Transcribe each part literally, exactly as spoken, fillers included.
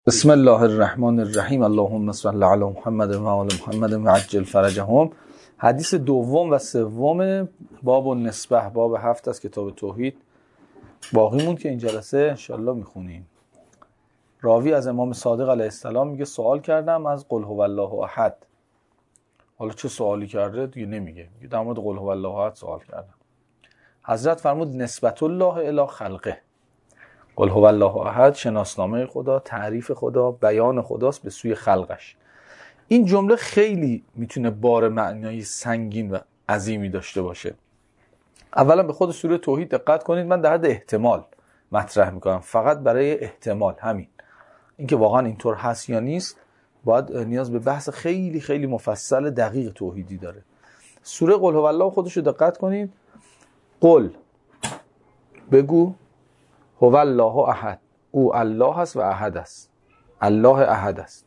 بسم الله الرحمن الرحیم. اللهم صل علی محمد و آل محمد و عجل فرجهم. حدیث دوم و سوم باب النسبه، باب هفت از کتاب توحید باقی مون که این جلسه انشالله میخونیم. راوی از امام صادق علیه السلام میگه سوال کردم از قل هو الله احد. حالا چه سوالی کرده دیگه نمیگه، میگه در مورد قل هو الله احد سوال کردم. حضرت فرمود نسبت الله الی خلقه. قل هو الله احد شناسنامه خدا، تعریف خدا، بیان خداست به سوی خلقش. این جمله خیلی میتونه بار معنایی سنگین و عظیمی داشته باشه. اولا به خود سوره توحید دقت کنید. من در حد احتمال مطرح میکنم، فقط برای احتمال. همین اینکه واقعا اینطور هست یا نیست باید نیاز به بحث خیلی خیلی مفصل دقیق توحیدی داره. سوره قل هو الله خودش رو دقت کنید. قل، بگو، هو الله احد، او الله است و احد است. الله احد است.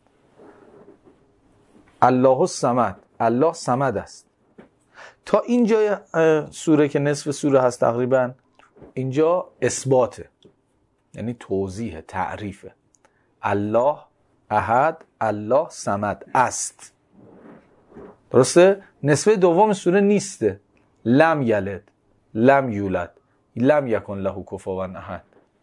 الله الصمد، الله صمد است. تا اینجا سوره که نصف سوره هست تقریبا، اینجا اثباته، یعنی توضیح، تعریفه. الله احد، الله صمد است. درسته؟ نصف دوم سوره نیسته. لم یلد، لم یولد، لم یکن له کفوا احد.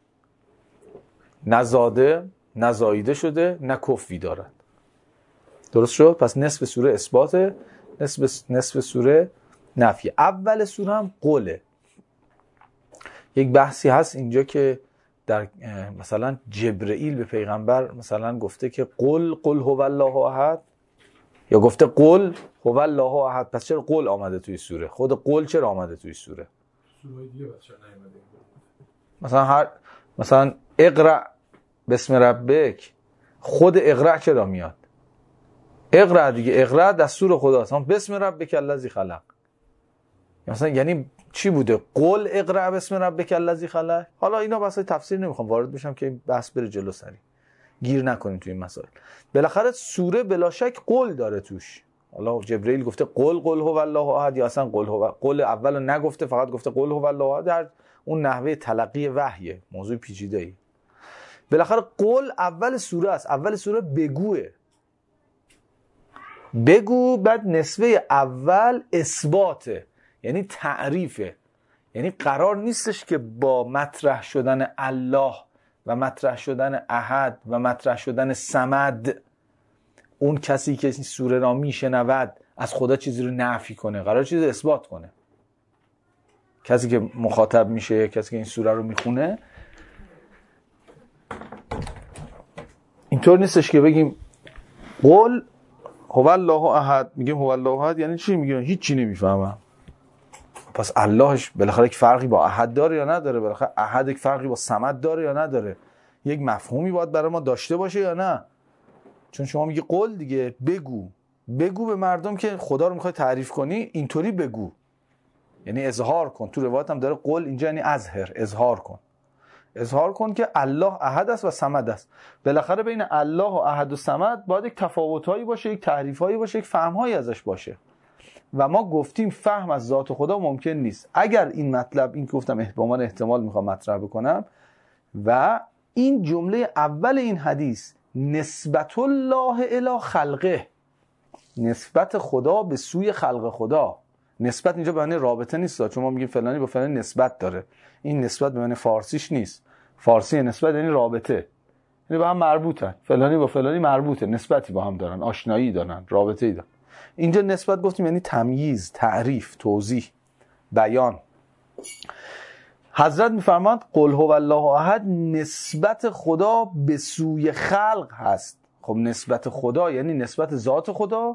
نزاده، نزاییده شده، نه کفوی دارد. درست شد؟ پس نصف سوره اثباته، نصف نصف سوره نفیه. اول سوره هم قوله. یک بحثی هست اینجا که در مثلا جبرئیل به پیغمبر مثلا گفته که قل قل هو الله احد، یا گفته قل هو الله احد. پس چرا قل آمده توی سوره؟ خود قل چرا آمده توی سوره؟ سوره دیگه بچا نیومده. مثلا هر مثلا اقرأ بسم ربک، خود اقرأ چرا میاد؟ اقرأ دیگه، اقرأ دستور خداست. هم بسم ربک الذی خلق. مثلا یعنی چی بوده؟ قل اقرأ بسم ربک الذی خلق. حالا اینا بحث تفسیر نمیخوام وارد بشم که بحث بره جلو، سری گیر نکنیم توی این مسائل. بالاخره سوره بلا شک قل داره توش. حالا جبرئیل گفته قل قل هو الله احد، یا اصلا قل هو، قل اولو نگفته، فقط گفته قل هو الله احد. در اون نحوه تلقی وحیه، موضوع پیچیده‌ای. بالاخره قول اول سوره است. اول سوره بگوه. بگو، بعد نسبه اول اثباته، یعنی تعریفه. یعنی قرار نیستش که با مطرح شدن الله و مطرح شدن احد و مطرح شدن صمد اون کسی که این سوره را میشنود از خدا چیزی رو نفی کنه، قرار چیزی اثبات کنه. کسی که مخاطب میشه، کسی که این سوره رو میخونه، اینطور نیستش که بگیم قل هو الله احد، میگیم هو الله احد یعنی چی؟ میگیم هیچی نمیفهمم. پس اللهش بالاخره یک فرقی با احد داره یا نداره؟ بالاخره احد یک فرقی با صمد داره یا نداره؟ یک مفهومی باید برای ما داشته باشه یا نه؟ چون شما میگی قل دیگه، بگو. بگو به مردم که خدا رو میخوای تعریف کنی، اینطوری بگو، یعنی اظهار کن. تو روایت هم داره قل اینجا یعنی اظهر، اظهار کن. اظهار کن که الله احد است و صمد است. بالاخره بین الله و احد و صمد باید یک تفاوتایی باشه، یک تعریفایی باشه، یک فهمهایی ازش باشه. و ما گفتیم فهم از ذات خدا ممکن نیست. اگر این مطلب، این که گفتم به عنوان احتمال میخوام مطرح بکنم، و این جمله اول این حدیث نسبت الله الی خلقه، نسبت خدا به سوی خلق خدا. نسبت اینجا به معنی رابطه نیست، چون ما میگیم فلانی با فلانی نسبت داره. این نسبت به معنی فارسیش نیست. فارسی نسبت یعنی رابطه، یعنی با هم مربوطن. فلانی با فلانی مربوطه، نسبتی با هم دارن، آشنایی دارن، رابطه ای دارن. اینجا نسبت گفتیم یعنی تمییز، تعریف، توضیح، بیان. حضرت میفرماند قل هو الله احد نسبت خدا به سوی خلق هست. خب نسبت خدا یعنی نسبت ذات خدا؟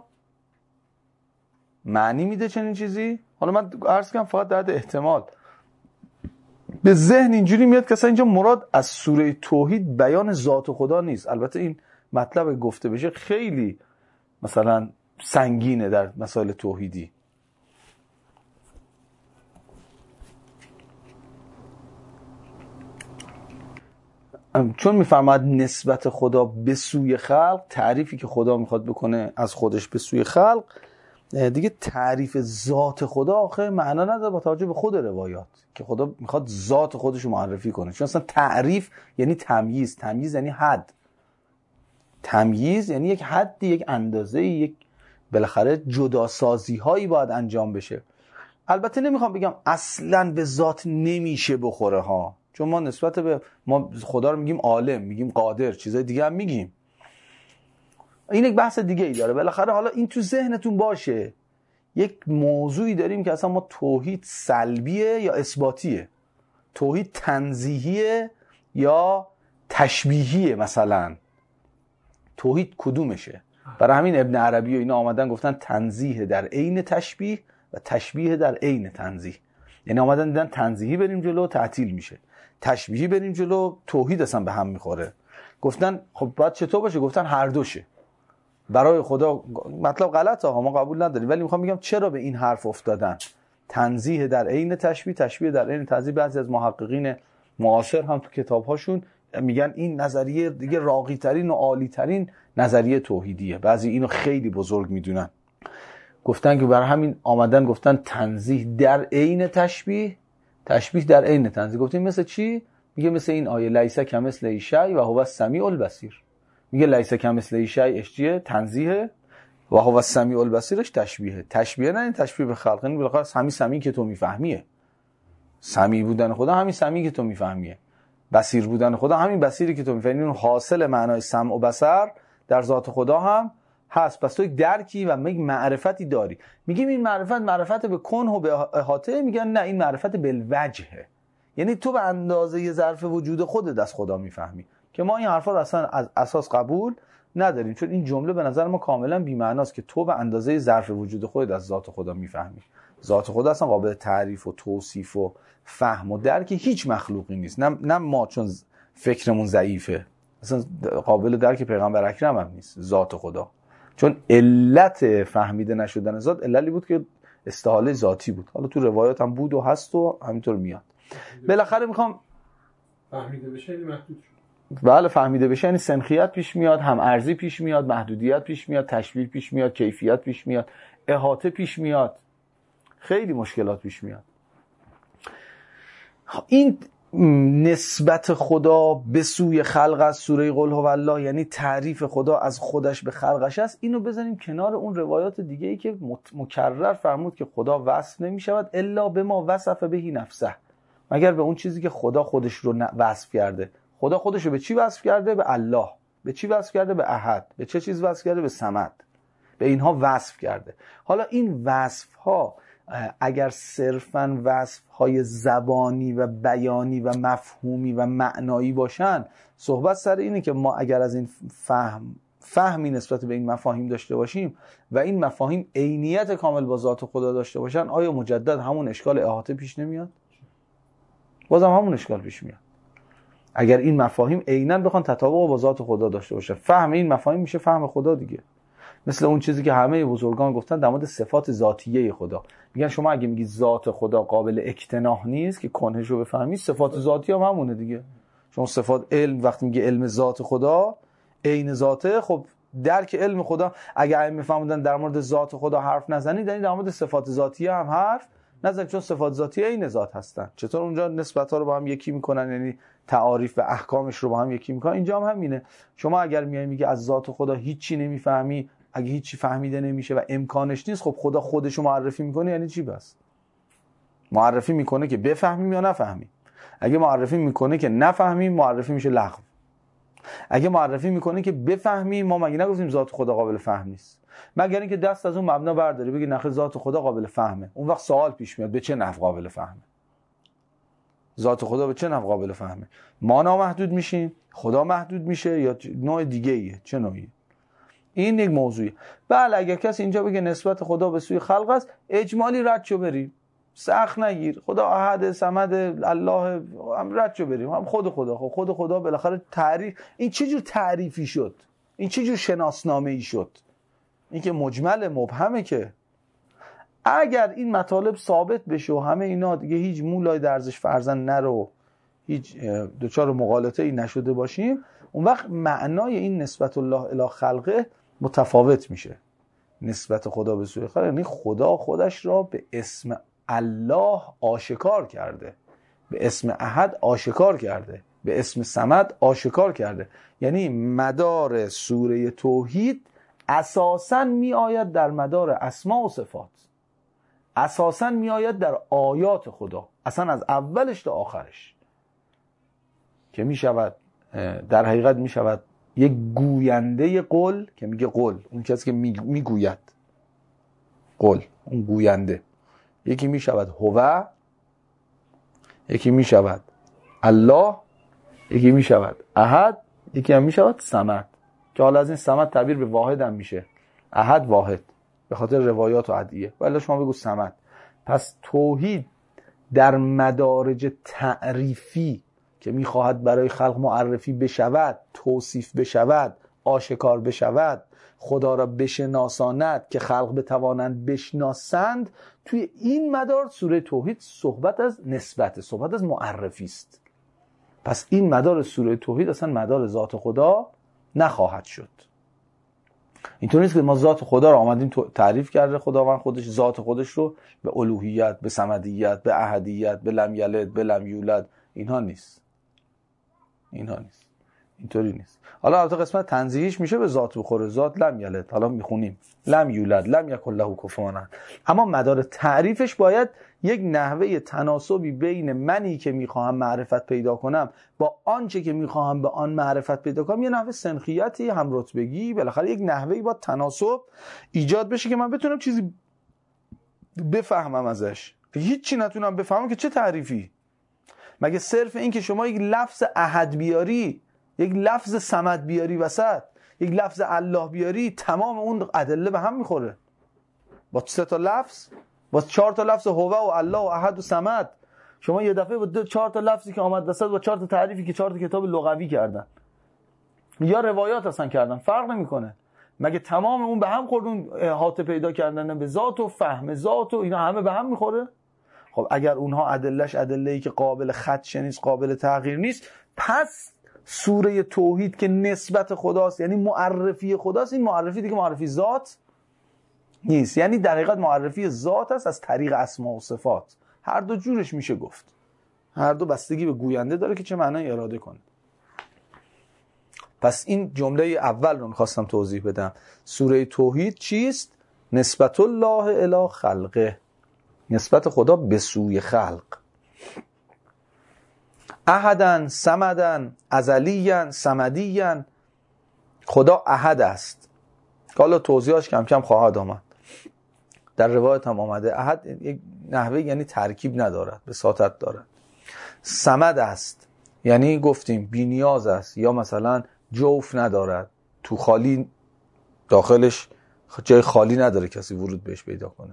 معنی میده چنین چیزی؟ حالا من عرض کنم فقط در احتمال به ذهن اینجوری میاد که اصلا اینجا مراد از سوره توحید بیان ذات خدا نیست. البته این مطلب گفته بشه خیلی مثلا سنگینه در مسائل توحیدی. چون میفرماد نسبت خدا به سوی خلق، تعریفی که خدا میخواد بکنه از خودش به سوی خلق، دیگه تعریف ذات خدا آخه معنا نداره با توجه به خود روایات که خدا میخواد ذات خودش رو معرفی کنه. چون اصلا تعریف یعنی تمییز، تمییز یعنی حد. تمییز یعنی یک حدی، یک اندازه، یک بالاخره جداسازی هایی باید انجام بشه. البته نمیخوام بگم اصلا به ذات نمیشه بخوره ها، چون ما نسبت به ما خدا رو میگیم عالم، میگیم قادر، چیزای دیگه هم میگیم. این یک بحث دیگه ای داره. بالاخره حالا این تو ذهنتون باشه یک موضوعی داریم که اصلا ما توحید سلبیه یا اثباتیه، توحید تنزیهیه یا تشبیهیه، مثلا توحید کدومشه؟ برای همین ابن عربی و اینا آمدن گفتن تنزیه در عین تشبیه و تشبیه در عین تنزیه. یعنی آمدن دیدن تنزیهی بریم جلو تعطیل میشه، تشبیهی بریم جلو توحید اصلا به هم میخوره. گفتن خب باید چطور باشه؟ گفتن هر دوشه. برای خدا مطلب غلطه ها، ما قبول نداریم، ولی میخوام بگم چرا به این حرف افتادن. تنزیه در عین تشبیه، تشبیه در عین تنزیه. بعضی از محققین معاصر هم تو کتاب‌هاشون میگن این نظریه دیگه راقی ترین و عالی ترین نظریه توحیدیه. بعضی اینو خیلی بزرگ میدونن. گفتن که برای همین آمدن گفتن تنزیه در عین تشبیه، تشبیه در عین تنزیه. گفتیم مثل چی؟ میگه مثل این آیه لیس کمثله شیء و هو السمیع البصیر. میگه لیس کمثله شیء چیه؟ تنزیه، و هو السمیع البصیرش تشبیه. تشبیه نه این تشبیه به خلق، این بالاخره همین سمیع که تو میفهمیه. سمیع بودن خدا همین سمیع که تو میفهمیه. بصیر بودن خدا همین بصیری که تو میفهمی. اون حاصل معنای سمع و بصر در ذات خدا هم هست. پس تو یک درکی و یک معرفتی داری. میگیم این معرفت معرفت به کنه و به احاطه، میگن نه این معرفت بالوجهه، یعنی تو به اندازه یه ظرف وجود خودت از خدا میفهمی، که ما این حرفا رو اصلا از اساس قبول نداریم، چون این جمله به نظر ما کاملا بی‌معناست که تو به اندازه ظرف وجود خودت از ذات خدا میفهمی. ذات خدا اصلا قابل تعریف و توصیف و فهم و درک هیچ مخلوقی نیست. نه نه ما چون فکرمون ضعیفه، اصلا قابل درک پیغمبر اکرم هم نیست ذات خدا، چون علت فهمیده نشدن ذات عللی بود که استحاله ذاتی بود. حالا تو روایات هم بود و هست و همینطور میاد. بالاخره میخوام فهمیده بشه یعنی محدود شد. بله فهمیده بشه یعنی سنخیت پیش میاد، هم ارزی پیش میاد، محدودیت پیش میاد، تشبیه پیش میاد، کیفیت پیش میاد، احاطه پیش میاد، خیلی مشکلات پیش میاد. این نسبت خدا به سوی خلق از سوره قل هو الله، یعنی تعریف خدا از خودش به خلقش است، اینو بزنیم کنار اون روایات دیگه ای که مکرر فرمود که خدا وصف نمی شود الا به ما وصف بهی نفسه، مگر به اون چیزی که خدا خودش رو وصف کرده. خدا خودش رو به چی وصف کرده؟ به الله. به چی وصف کرده؟ به احد. به چه چیز وصف کرده؟ به صمد. به اینها وصف کرده. حالا این وصف ها اگر صرفاً وصف‌های زبانی و بیانی و مفهومی و معنایی باشن، صحبت سر اینه که ما اگر از این فهم فهمی نسبت به این مفاهیم داشته باشیم و این مفاهیم عینیت کامل با ذات خدا داشته باشن، آیا مجدد همون اشکال احاطه پیش نمیاد؟ بازم همون اشکال پیش میاد. اگر این مفاهیم عیناً بخوان تطابق با ذات خدا داشته باشه، فهم این مفاهیم میشه فهم خدا دیگه. مثل اون چیزی که همه بزرگان گفتن در مورد صفات ذاتیه خدا. میگن شما اگه میگی ذات خدا قابل اکتناح نیست که کنهش رو بفهمی، صفات ذاتی هم همونه دیگه. شما صفات علم وقتی میگه علم ذات خدا عین ذاته، خب درک علم خدا اگه علم میفهمودن در مورد ذات خدا حرف نزنید، یعنی در مورد صفات ذاتی هم حرف نزنید، چون صفات ذاتی عین ذات هستن. چطور اونجا نسبت‌ها رو با هم یکی میکنن، یعنی تعاریف و احکامش رو با هم یکی میکنن، اینجا هم همینه. شما اگر میای میگی از ذات خدا هیچی نمیفهمی، اگه هیچی فهمیده نمیشه و امکانش نیست، خب خدا خودشو معرفی میکنه یعنی چی؟ بس معرفی میکنه که بفهمیم یا نفهمیم. اگه معرفی میکنه که نفهمیم، معرفی میشه لغو. اگه معرفی میکنه که بفهمیم، ما مگه نگفتیم ذات خدا قابل فهم نیست؟ مگر اینکه دست از اون مبنا برداری بگی نخیر ذات خدا قابل فهمه. اون وقت سوال پیش میاد به چه نحو قابل فهمه؟ ذات خدا به چه نحو قابل فهمه؟ ما نامحدود میشیم، خدا محدود میشه، یا نوع دیگه ایه؟ چه نوعیه؟ این یک موضوعی. بله اگر کسی اینجا بگه نسبت خدا به سوی خلق است، اجمالی رد شو بریم، سخت نگیر. خدا احد، صمد، الله، هم رد شو بریم، هم خود خدا. خب خود خدا بالاخره تعریف، این چه جور تعریفی شد؟ این چه جور شناسنامه‌ای شد؟ این که مجمل مبهمه. که اگر این مطالب ثابت بشه و همه اینا دیگه هیچ مولای درزش فرزن نرو، هیچ دوچار مغالطه ای نشده باشیم، اون وقت معنای این نسبت الله الی خلقه متفاوت میشه. نسبت خدا به سوی خلق یعنی خدا خودش را به اسم الله آشکار کرده، به اسم احد آشکار کرده، به اسم صمد آشکار کرده. یعنی مدار سوره توحید اساساً می آید در مدار اسما و صفات، اساساً می آید در آیات خدا، اصلا از اولش تا آخرش، که می شود در حقیقت می شود یک گوینده قول که میگه قول، اون کسی که می گوید قول، اون گوینده. یکی می شود هو، یکی می شود الله، یکی می شود احد، یکی هم می شود صمد، که حالا از این صمد تعبیر به واحد هم میشه، احد واحد به خاطر روایات و ادعیه، ولی شما بگو صمد. پس توحید در مدارج تعریفی که میخواهد برای خلق معرفی بشود، توصیف بشود، آشکار بشود، خدا را بشناساند که خلق بتوانند بشناسند، توی این مدار سوره توحید صحبت از نسبت، صحبت از معرفی است. پس این مدار سوره توحید اصلا مدار ذات خدا نخواهد شد. اینطور نیست که ما ذات خدا رو آمدیم تعریف کرده خداوند خودش ذات خودش رو به الوهیت، به صمدیت، به احدیت، به لم یلد، به لم یولد، اینها نیست. اینها نیست. اینطوری نیست. حالا البته قسمت تنزیهیش میشه به ذات بخوره، ذات لم یلد، حالا میخونیم لم یولد، لم یکن له کفوا احد. اما مدار تعریفش باید یک نحوه تناسبی بین منی که میخواهم معرفت پیدا کنم با آنچه که میخواهم به آن معرفت پیدا کنم، یه نحوه سنخیتی، هم رتبگی، بالاخره یک نحوهی با تناسب ایجاد بشه که من بتونم چیزی بفهمم ازش. هیچی نتونم بفهمم که چه تعریفی؟ مگه صرف این که شما یک لفظ احد بیاری، یک لفظ صمد بیاری وسط، یک لفظ الله بیاری، تمام اون ادله به هم میخوره؟ با سه تا لفظ، با چهار تا لفظ هو و الله و احد و صمد، شما یه دفعه با دو چهار تا لفظی که آمد وسط با چهار تا تعریفی که چهار تا کتاب لغوی کردن یا روایات اصلا کردن، فرق نمیکنه. مگه تمام اون به هم خورد؟ اون احاطه پیدا کردن به ذات و فهم ذات و اینا همه به هم میخوره؟ خب اگر اونها ادلهش ادله‌ای که قابل خدش نیست، قابل تغییر نیست، پس سوره توحید که نسبت خداست، یعنی معرفی خداست، این معرفی دیگه معرفی ذات نیست، یعنی در حقیقت معرفی ذات است از طریق اسما و صفات. هر دو جورش میشه گفت، هر دو بستگی به گوینده داره که چه معنی اراده کنه. پس این جمله اول رو میخواستم توضیح بدم. سوره توحید چیست؟ نسبت الله الی خلقه، نسبت خدا به سوی خلق. احدن، صمدن، ازلیان، صمدیان. خدا احد است. حالا توضیحش کم کم خواهد آمد. در روایت هم آمده احد یک نحوه یعنی ترکیب ندارد، بساطت دارد. صمد است یعنی گفتیم بی نیاز است، یا مثلا جوف ندارد، تو خالی داخلش جای خالی نداره کسی ورود بهش پیدا کنه.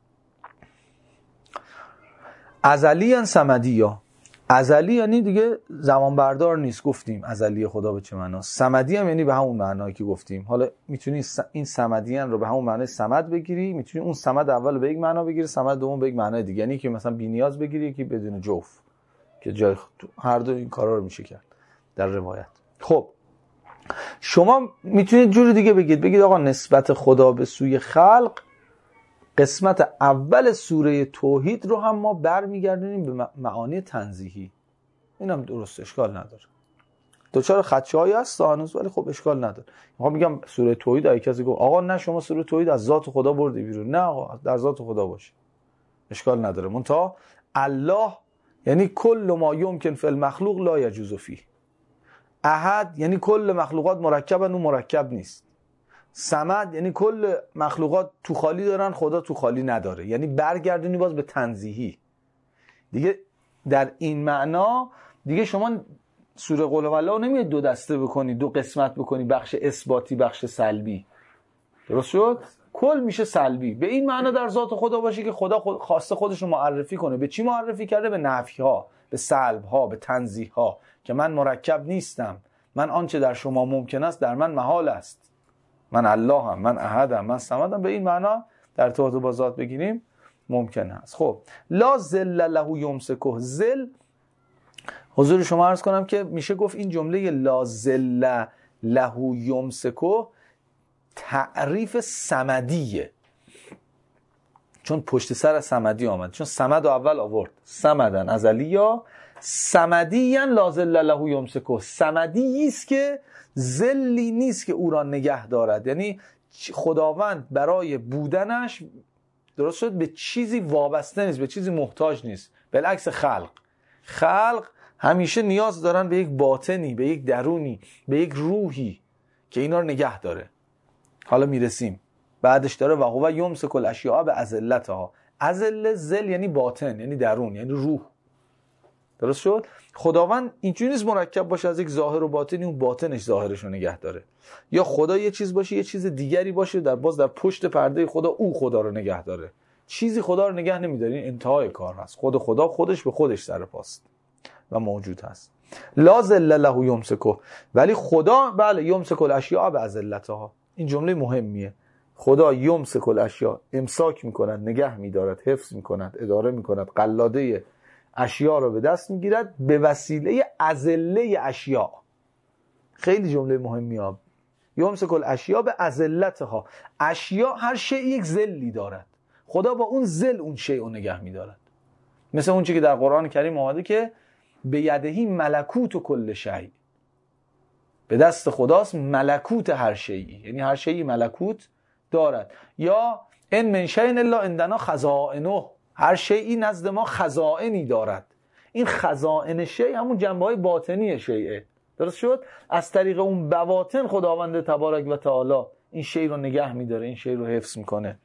ازلیان صمدیا، ازلی یعنی دیگه زمان بردار نیست، گفتیم ازلی خدا به چه معناست. صمدی هم یعنی به همون معنایی که گفتیم. حالا میتونی این صمدیان رو به همون معنای صمد بگیری، میتونی اون صمد اول به یک معنا بگیری، صمد دوم به یک معنای دیگه، یعنی که مثلا بی‌نیاز بگیری، که بدون جوف، که جای هر دو این کارا رو میشه کرد در روایت. خب شما میتونید جور دیگه بگید، بگید آقا نسبت خدا به سوی خلق، قسمت اول سوره توحید رو هم ما برمیگردونیم به معانی تنزیهی. اینم درست، اشکال نداره. دوچار خدشه‌ای هست هنوز، ولی خب اشکال نداره. میخوام میگم سوره توحید، اگه کسی گفت آقا نه شما سوره توحید از ذات خدا بردی بیرون، نه آقا در ذات خدا باشه، اشکال نداره. منتها الله یعنی کل ما یمکن فی المخلوق لا یجوز فیه. احد یعنی کل مخلوقات مرکبن و مرکب نیست. صمد یعنی کل مخلوقات تو خالی دارن، خدا تو خالی نداره، یعنی برگردونی باز به تنزیهی دیگه. در این معنا دیگه شما سوره قل هوالله نمیاد دو دسته بکنی، دو قسمت بکنی، بخش اثباتی بخش سلبی. درست شد؟ کل میشه سلبی. به این معنا در ذات خدا باشه که خدا خود خواسته خودش رو معرفی کنه. به چی معرفی کرده؟ به نفی ها، به سلب ها، به تنزیه ها، که من مرکب نیستم، من آنچه در شما ممکن است در من محال است، من الله هم، من احدم، من صمدم. به این معنا در ارتباط با ذات بگیریم ممکن است. خب لا ذل له یمسکه، ذل حضور شما عرض کنم که میشه گفت این جمله لا ذل له یمسکه تعریف صمدیه، چون پشت سر صمدی آمد، چون صمد اول آورد، صمدن ازلیا، صمدی لا ظل له یمسکه، صمدی است که ظلی نیست که او را نگه دارد. یعنی خداوند برای بودنش درست شد به چیزی وابسته نیست، به چیزی محتاج نیست. بالعکس خلق خلق همیشه نیاز دارن به یک باطنی، به یک درونی، به یک روحی که اینا رو نگه داره. حالا میرسیم بعدش داره و هو یمسک الاشیاء باذلتها. ازل ذل یعنی باطن، یعنی درون، یعنی روح. درست شد؟ خداوند اینجوری نیست مرکب باشه از یک ظاهر و باطنی، اون باطنش ظاهرش رو نگه داره. یا خدا یه چیز باشه یه چیز دیگری باشه، در باز در پشت پرده خدا او خدا رو نگه داره. چیزی خدا رو نگه نمیداره. این انتهای کار هست. خود خدا خودش به خودش سر پاست و موجود هست. لا ظل له یمسکه، ولی خدا بله یمسک الاشیاء باذلتها. این جمله مهمیه. خدا یمسک الاشیاء، امساک میکند، نگه میدارد، حفظ میکند، اداره میکند، قلاده اشیاء رو به دست میگیرد به وسیله ازله اشیاء. خیلی جمله مهمیه. یمسک الاشیاء باذلتها. اشیاء هر شی یک ذلی دارد، خدا با اون ذل اون شی رو نگه میدارد. مثل اون چیزی که در قرآن کریم اومده که به یدهی ملکوت و کل شیء، به دست خداست ملکوت هر شیئی، یعنی هر شیئی ملکوت دارد. یا ان من شیء الا عندنا خزائنه، هر شیئی نزد ما خزائنی دارد. این خزائن شیء همون جنبه‌های باطنی شیءه. درست شد؟ از طریق اون بواطن خداوند تبارک و تعالی این شیء رو نگه می‌داره، این شیء رو حفظ می‌کنه.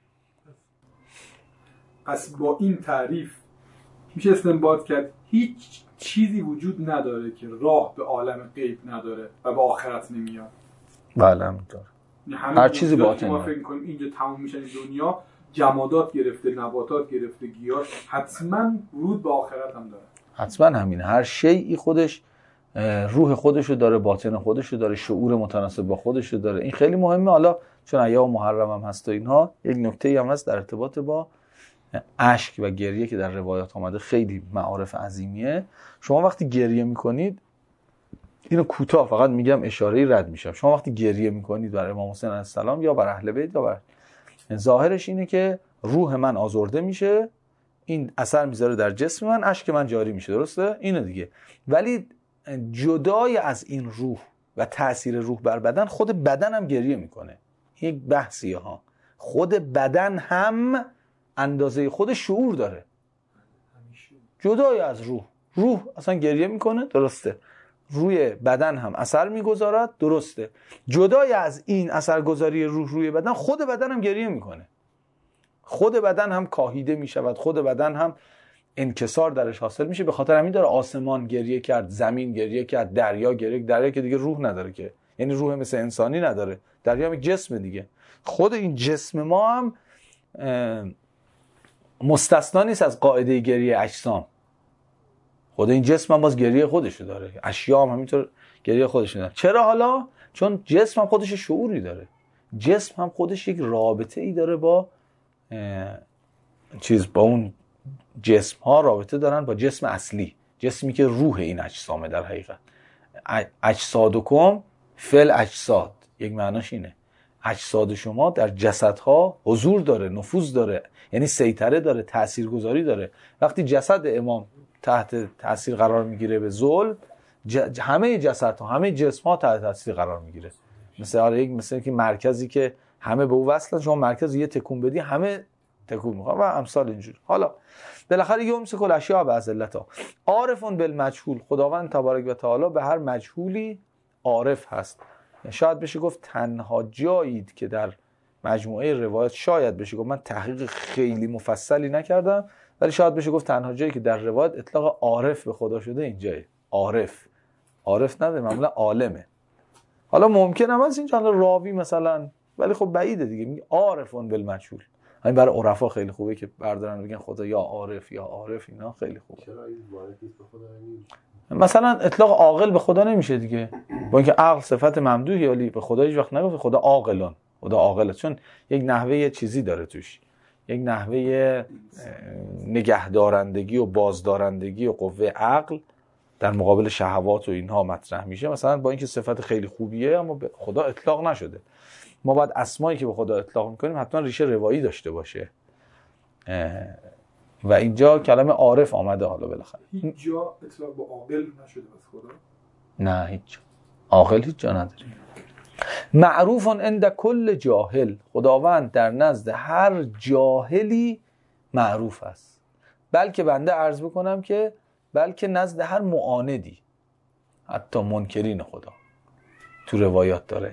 پس با این تعریف میشه استنباط کرد هیچ چیزی وجود نداره که راه به عالم غیب نداره و به آخرت نمیاد. بله همینطور. هر چیزی باطنه. ما فکر می‌کنیم اینجا تموم میشه دنیا، جمادات گرفته، نباتات گرفته، گیاه، حتما ورود به آخرت هم داره. حتما همینه. هر شیئی خودش روح خودشو داره، باطن خودشو داره، شعور متناسب با خودشو داره. این خیلی مهمه. حالا چون ایام محرم هم هست و اینها، یک نکته‌ای هم هست در ارتباط با اشک و گریه که در روایات آمده، خیلی معارف عظیمیه. شما وقتی گریه میکنید، اینو کوتاه فقط میگم اشاره‌ای رد میشم، شما وقتی گریه میکنید برای امام حسین علیه السلام یا بر اهل بیت یا بر ظاهرش اینه که روح من آزرده میشه، این اثر میذاره در جسم من، اشک من جاری میشه. درسته؟ اینه دیگه. ولی جدای از این روح و تأثیر روح بر بدن، خود بدن هم گریه میکنه. یک بحثیه ها. خود بدن هم اندازه خود شعور داره، جدای از روح. روح اصلا گریه میکنه، درسته، روی بدن هم اثر میگذارد، درسته. جدای از این اثرگذاری روح روی بدن، خود بدن هم گریه میکنه. خود بدن هم کاهیده میشود، خود بدن هم انکسار درش حاصل میشه. به خاطر همین داره آسمان گریه کرد، زمین گریه کرد، دریا گریه کرد. دریا که دیگه روح نداره که، یعنی روح مثل انسانی نداره، دریا هم یک جسم دیگه. خود این جسم ما هم مستثنا نیست از قاعده گریه اجسام. خود این جسم هم باز گریه خودشو داره، اشیا هم همینطور گریه خودشو داره. چرا حالا؟ چون جسم هم خودش شعوری داره، جسم هم خودش یک رابطه ای داره با چیز، با اون جسم ها رابطه دارن با جسم اصلی، جسمی که روح این اجسامه. در حقیقت اجسادکم فل اجساد، یک معناش اینه، اجساد شما در جسدها حضور داره، نفوذ داره، یعنی سیطره داره، تاثیرگذاری داره. وقتی جسد امام تحت تاثیر قرار میگیره به ظلم، ج... همه جسدها، همه جسم‌ها تحت تاثیر قرار میگیره. مثلا یک مثلا که مرکزی که همه به او وصلن، شما مرکز یه تکون بدی همه تکون میخواد و امثال اینجوری. حالا بالاخره یمسک الاشیاء باذلتها. عارفون بالمجهول، خداوند تبارک و تعالی به هر مجهولی عارف هست. شاید بشه گفت تنها جایید که در مجموعه روایات، شاید بشه گفت، من تحقیق خیلی مفصلی نکردم، ولی شاید بشه گفت تنها جایی که در روایت اطلاق عارف به خدا شده اینجاست. عارف عارف نداره، معمولا عالمه. حالا ممکنه هم از اینجا راوی مثلا، ولی خب بعیده دیگه. میگه عارفون بالمجهول. همین برای عرفا خیلی خوبه که بردارن بگن خدا یا عارف یا عارف، اینا خیلی خوبه. چرا این وارد نیست به خدا نمیشه؟ مثلا اطلاق عاقل به خدا نمیشه دیگه، با اینکه عقل صفت ممدوحی، ولی به خدا هیچ وقت نگفت خدا عاقلان، خدا عاقله، چون یک نحوه چیزی داره توش، یک نحوه نگهدارندگی و بازدارندگی و قوه عقل در مقابل شهوات و اینها مطرح میشه. مثلا با اینکه صفت خیلی خوبیه اما به خدا اطلاق نشده. ما باید اسمایی که به خدا اطلاق میکنیم حتما ریشه روایی داشته باشه. و اینجا کلمه عارف آمده. حالا بالاخره هیچ جا اطلاق با عاقل نشده از خدا؟ نه هیچ جا عاقل هیچ جا نداره. معروف عند کل جاهل، خداوند در نزد هر جاهلی معروف است. بلکه بنده عرض بکنم که بلکه نزد هر معاندی، حتی منکرین خدا. تو روایات داره.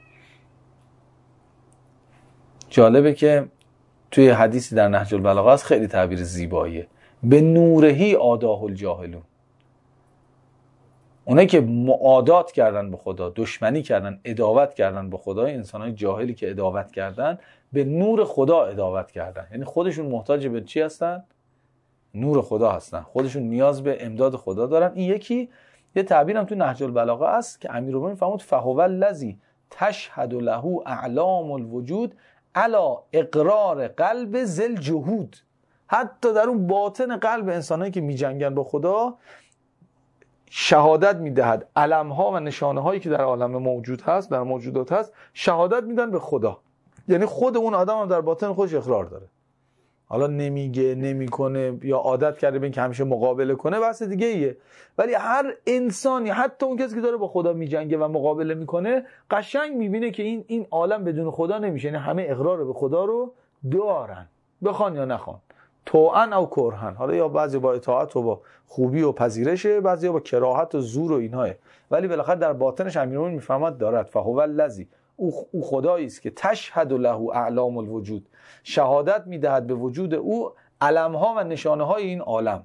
جالبه که توی حدیثی در نهج البلاغه است، خیلی تعبیر زیباییه. به نورهی آداه الجاهلون. اونایی که معادات کردن به خدا، دشمنی کردن، عداوت کردن به خدا، انسانای جاهلی که عداوت کردن، به نور خدا عداوت کردن. یعنی خودشون محتاج به چی هستن؟ نور خدا هستن. خودشون نیاز به امداد خدا دارن. این یکی یه تعبیرم تو نهج البلاغه است که امیرالمومنین فرمود فهو الذی تشهد له اعلام الوجود علی اقرار قلب ذل جهود. حتی در اون باطن قلب انسانایی که میجنگن با خدا شهادت میدهد. علمها و نشانه هایی که در عالم موجود هست، در موجودات هست، شهادت میدن به خدا. یعنی خود اون آدم هم در باطن خودش اقرار داره. حالا نمیگه، نمیکنه، یا عادت کرده به این که همیشه مقابله کنه، بحث دیگه ایه. ولی هر انسانی، حتی اون کسی که داره با خدا میجنگه و مقابله میکنه، قشنگ میبینه که این این عالم بدون خدا نمیشه. یعنی همه اقرار به خدا رو دارن، بخوان یا نخوان، طوعا او کرهن. حالا یا بعضی با اطاعت و با خوبی و پذیرشه، بعضی با کراهت و زور و ایناه. ولی بالاخره در باطنش امیرالمومنین میفهمد دارد فهو الذی، او خدایی است که تشهد له اعلام الوجود، شهادت میدهد به وجود او علمها و نشانه های این عالم.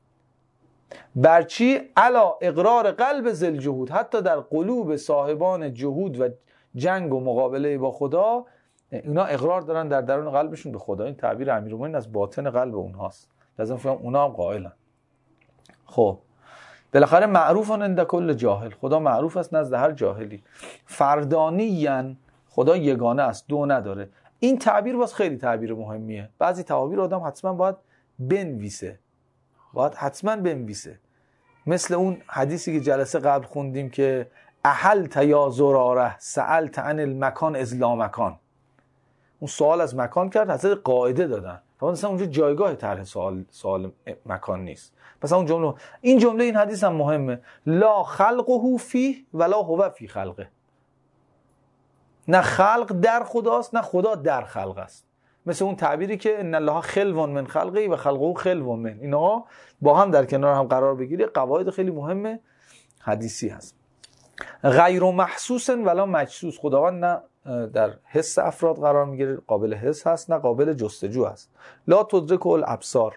برچی علا اقرار قلب ذل جهود، حتی در قلوب صاحبان جهود و جنگ و مقابله با خدا، اینا اقرار دارن در درون قلبشون به خدا. این تعبیر امیرالمومنین از باطن قلب اونهاست. لازم فهم اونا هم قائلن. خب بالاخره معروف عند کل جاهل، خدا معروف است نزد هر جاهلی. فردانیاً، خدا یگانه است، دو نداره. این تعبیر باز خیلی تعبیر مهمیه. بعضی تعابیر آدم حتما باید بنویسه، باید حتما بنویسه. مثل اون حدیثی که جلسه قبل خوندیم که احلت یا زراره سألت عن المکان از لا مکان. اون سوال از مکان کرد، حضرت قاعده دادن. فقط مثلا اونجا جایگاه طرح سوال سوال مکان نیست. پس اون جمله این جمله این حدیث هم مهمه. لا خلقه فیه ولا هو فی خلقه. نه خلق در خداست، نه خدا در خلق است. مثل اون تعبیری که ان الله خلو من خلقه و خلقه خلو من. اینا با هم در کنار هم قرار بگیره، قواعد خیلی مهمه حدیثی هست. غیر محسوس ولا مجسوس، خداوند نه در حس افراد قرار میگیره، قابل حس هست، نه قابل جستجو هست. لا تدرک الابصار،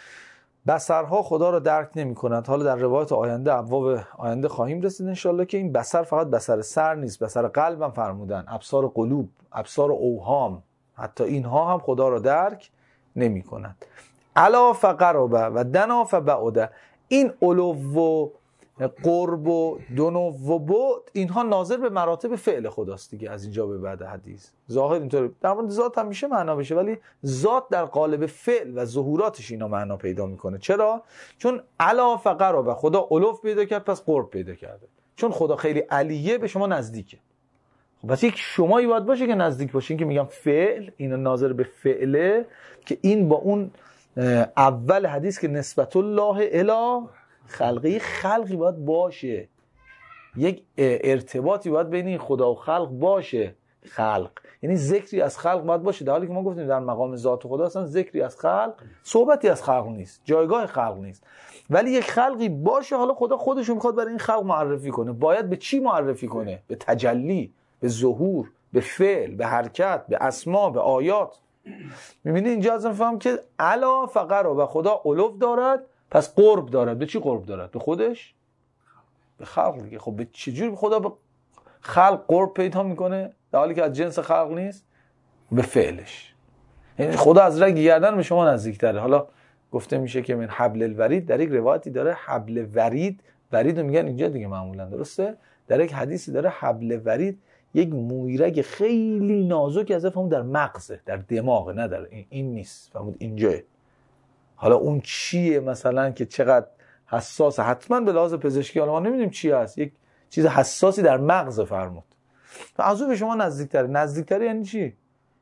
بصرها خدا رو درک نمی کند. حالا در روایت آینده، ابواب آینده خواهیم رسید انشالله که این بصر فقط بصر سر نیست، بصر قلب هم فرمودن، ابصار قلوب، ابصار اوهام، حتی اینها هم خدا رو درک نمی کند. علا فقربه و دنا فبعده، این علو و قرب و دنو و بعد اینها ناظر به مراتب فعل خداست دیگه. از اینجا به بعد حدیث ظاهر اینطور، در مورد ذات هم میشه معنا بشه، ولی ذات در قالب فعل و ظهوراتش اینا معنا پیدا میکنه. چرا؟ چون علا فقربه، خدا علو پیدا کرد پس قرب پیدا کرده. چون خدا خیلی علیه، به شما نزدیکه. خب پس یک شمایی باید باشه که نزدیک باشه. این که میگم فعل، اینا ناظر به فعله، که این با اون اول حدیث که نسبت الله الی خلقی، خلقی باید باشه، یک ارتباطی باید بین خدا و خلق باشه. خلق یعنی ذکری از خلق باید باشه، در حالی که ما گفتیم در مقام ذات خدا اصلا ذکری از خلق، صحبتی از خلق نیست، جایگاه خلق نیست، ولی یک خلقی باشه. حالا خدا خودش میخواد برای این خلق معرفی کنه. باید به چی معرفی کنه؟ به تجلی، به ظهور، به فعل، به حرکت، به اسما، به آیات. میبینی اینجا از فهم که علا فقرا، و خدا علو دارد پس قرب دارد. به چی قرب دارد؟ به خودش، به خلق دیگه. خب به چجور خدا به خلق قرب پیدا میکنه در حالی که از جنس خلق نیست؟ به فعلش. یعنی خدا از رگ گردن به شما نزدیکتره. حالا گفته میشه که من حبل الورید، در یک روایتی داره حبل ورید، ورید رو میگن اینجا دیگه معمولا، درسته؟ در یک حدیثی داره حبل ورید، یک مویرگ خیلی نازک از فهمون در مغزه، در دماغه، نه در این, این نیست، فهمون اینجاه. حالا اون چیه مثلا که چقدر حساسه؟ حتما به لحاظ پزشکی، حالا ما نمیدونیم چی هست، یک چیز حساسی در مغز فرمود. از اون به شما نزدیکتره. نزدیکتره یعنی چی؟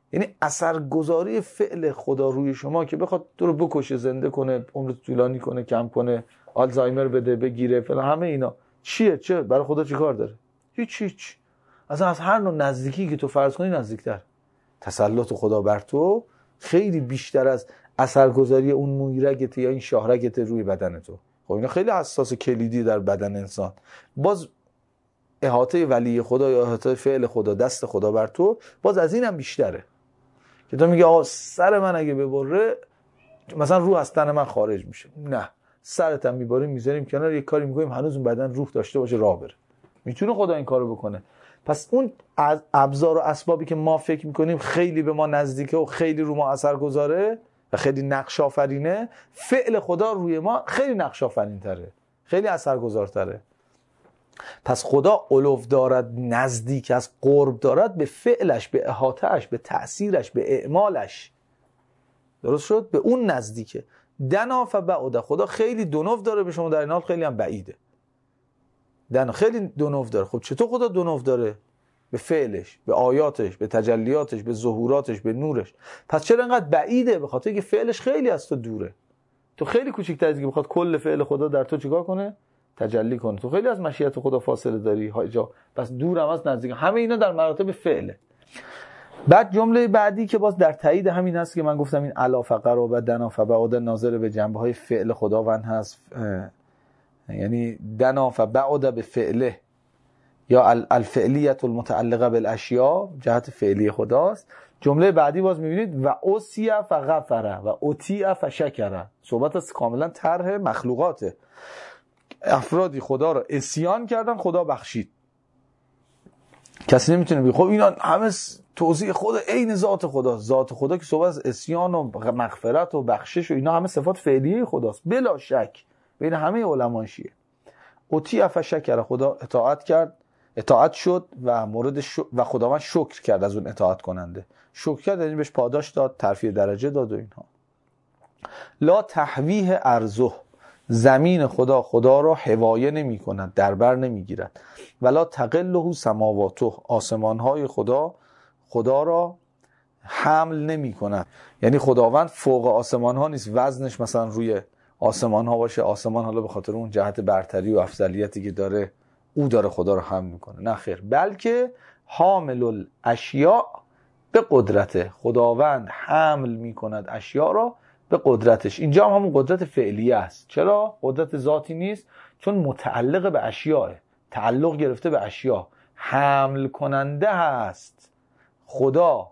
یعنی اثرگذاری فعل خدا روی شما که بخواد تو رو بکشه، زنده کنه، عمرت طولانی کنه، کم کنه، آلزایمر بده، بگیره، فلان، همه اینا چیه؟ چه برای خدا چی کار داره؟ هیچ هیچ. اصلا از هر نوع نزدیکی که تو فرض کنی نزدیکتر. تسلط خدا بر تو خیلی بیشتر از اثرگذاری اون مویرگت یا این شاهرگت روی بدن تو. خب اینا خیلی حساس، کلیدی در بدن انسان. باز احاطه ولی خدا یا احاطه فعل خدا، دست خدا بر تو، باز از اینم بیشتره که تو میگه آقا سر من اگه ببره مثلا روح از تن من خارج میشه. نه، سرت هم میباریم میذاریم کنار، یک کاری میکنیم هنوز اون بدن روح داشته باشه، راه بره. میتونه خدا این کارو بکنه. پس اون از ابزار و اسبابی که ما فکر میکنیم خیلی به ما نزدیکه و خیلی رو ما اثر گذاره و خیلی نقش آفرینه، فعل خدا روی ما خیلی نقش آفرین تره، خیلی اثر گذارتره. پس خدا علو دارد، نزدیک از قرب دارد به فعلش، به احاطهش، به تأثیرش، به اعمالش. درست شد؟ به اون نزدیکه. دنا فبعد، خدا خیلی دنو داره به شما، در این حال خیلی هم بعیده. دنا خیلی دنو داره. خب چطور خدا دنو داره؟ به فعلش، به آیاتش، به تجلیاتش، به ظهوراتش، به نورش. پس چرا انقدر بعیده؟ به خاطر اینکه فعلش خیلی از تو دوره. تو خیلی کوچیک‌تر از اینکه بخواد کل فعل خدا در تو چیکار کنه؟ تجلی کنه. تو خیلی از مشیت خدا فاصله داری جا، پس دور هم از نزدیک. همه اینا در مراتب فعله. بعد جمله بعدی که باز در تایید همین هست که من گفتم، این الا فقرا و دنا فبعد ناظر به جنبه های فعل خداوند هست، یعنی دنا فبعد به فعله یا الفعلیت المتعلقه بالاشیاء، جهت فعلی خداست. جمله بعدی باز میبینید و اوسی فغفر و اوتی فشکر، صحبت از کاملا طرح مخلوقاته. افرادی خدا را عصیان کردن، خدا بخشید. کسی نمیتونه بگه خب اینا همه توضیح خود عین ذات خدا، ذات خدا که صحبت از عصیان و مغفرت و بخشش و اینا همه صفات فعلیه خداست بلا شک، بین همه علما شیعه. اوتی فشکر، خدا اطاعت کرد، اطاعت شد و مورد ش... و خداوند شکر کرد از اون اطاعت کننده. شکر کرد یعنی بهش پاداش داد، ترفیع درجه داد و اینها. لا تحویه ارزه، زمین خدا خدا را حوایه نمی کند، دربر نمی گیرد. ولا تقله سماواته، آسمان های خدا خدا را حمل نمی کند. یعنی خداوند فوق آسمان ها نیست، وزنش مثلا روی آسمان ها باشه، آسمان حالا به خاطر اون جهت برتری و افضلیتی که داره او داره خدا را حمل میکنه. نه خیر، بلکه حامل الاشیاء به قدرته، خداوند حمل میکند اشیاء را به قدرتش. اینجا هم همون قدرت فعلیه است. چرا؟ قدرت ذاتی نیست، چون متعلق به اشیاء، تعلق گرفته به اشیاء، حمل کننده هست. خدا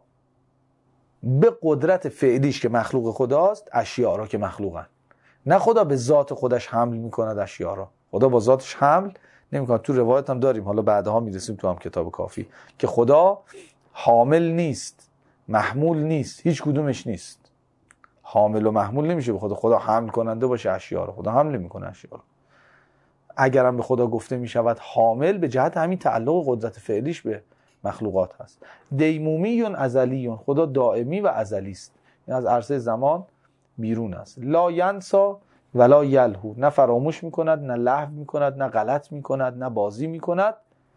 به قدرت فعلیش که مخلوق خداست اشیاء را که مخلوقن. نه خدا به ذات خودش حمل میکند اشیاء را، خدا با ذاتش حمل نمیکنه. تو روایت هم داریم، حالا بعدها میرسیم تو هم کتاب کافی، که خدا حامل نیست، محمول نیست، هیچ کدومش نیست. حامل و محمول نمیشه به خدا. خدا حمل کننده باشه اشیاء رو، خدا حمل نمیکنه اشیاء رو. اگرم به خدا گفته میشود حامل، به جهت همین تعلق قدرت فعلیش به مخلوقات هست. دیمومیون ازلیون، خدا دائمی و ازلی است، این از عرصه زمان بیرون است. لا ینسا ولا یلهو، نه فراموش میکند، نه لهو میکند، نه غلط میکند، نه بازی میکند،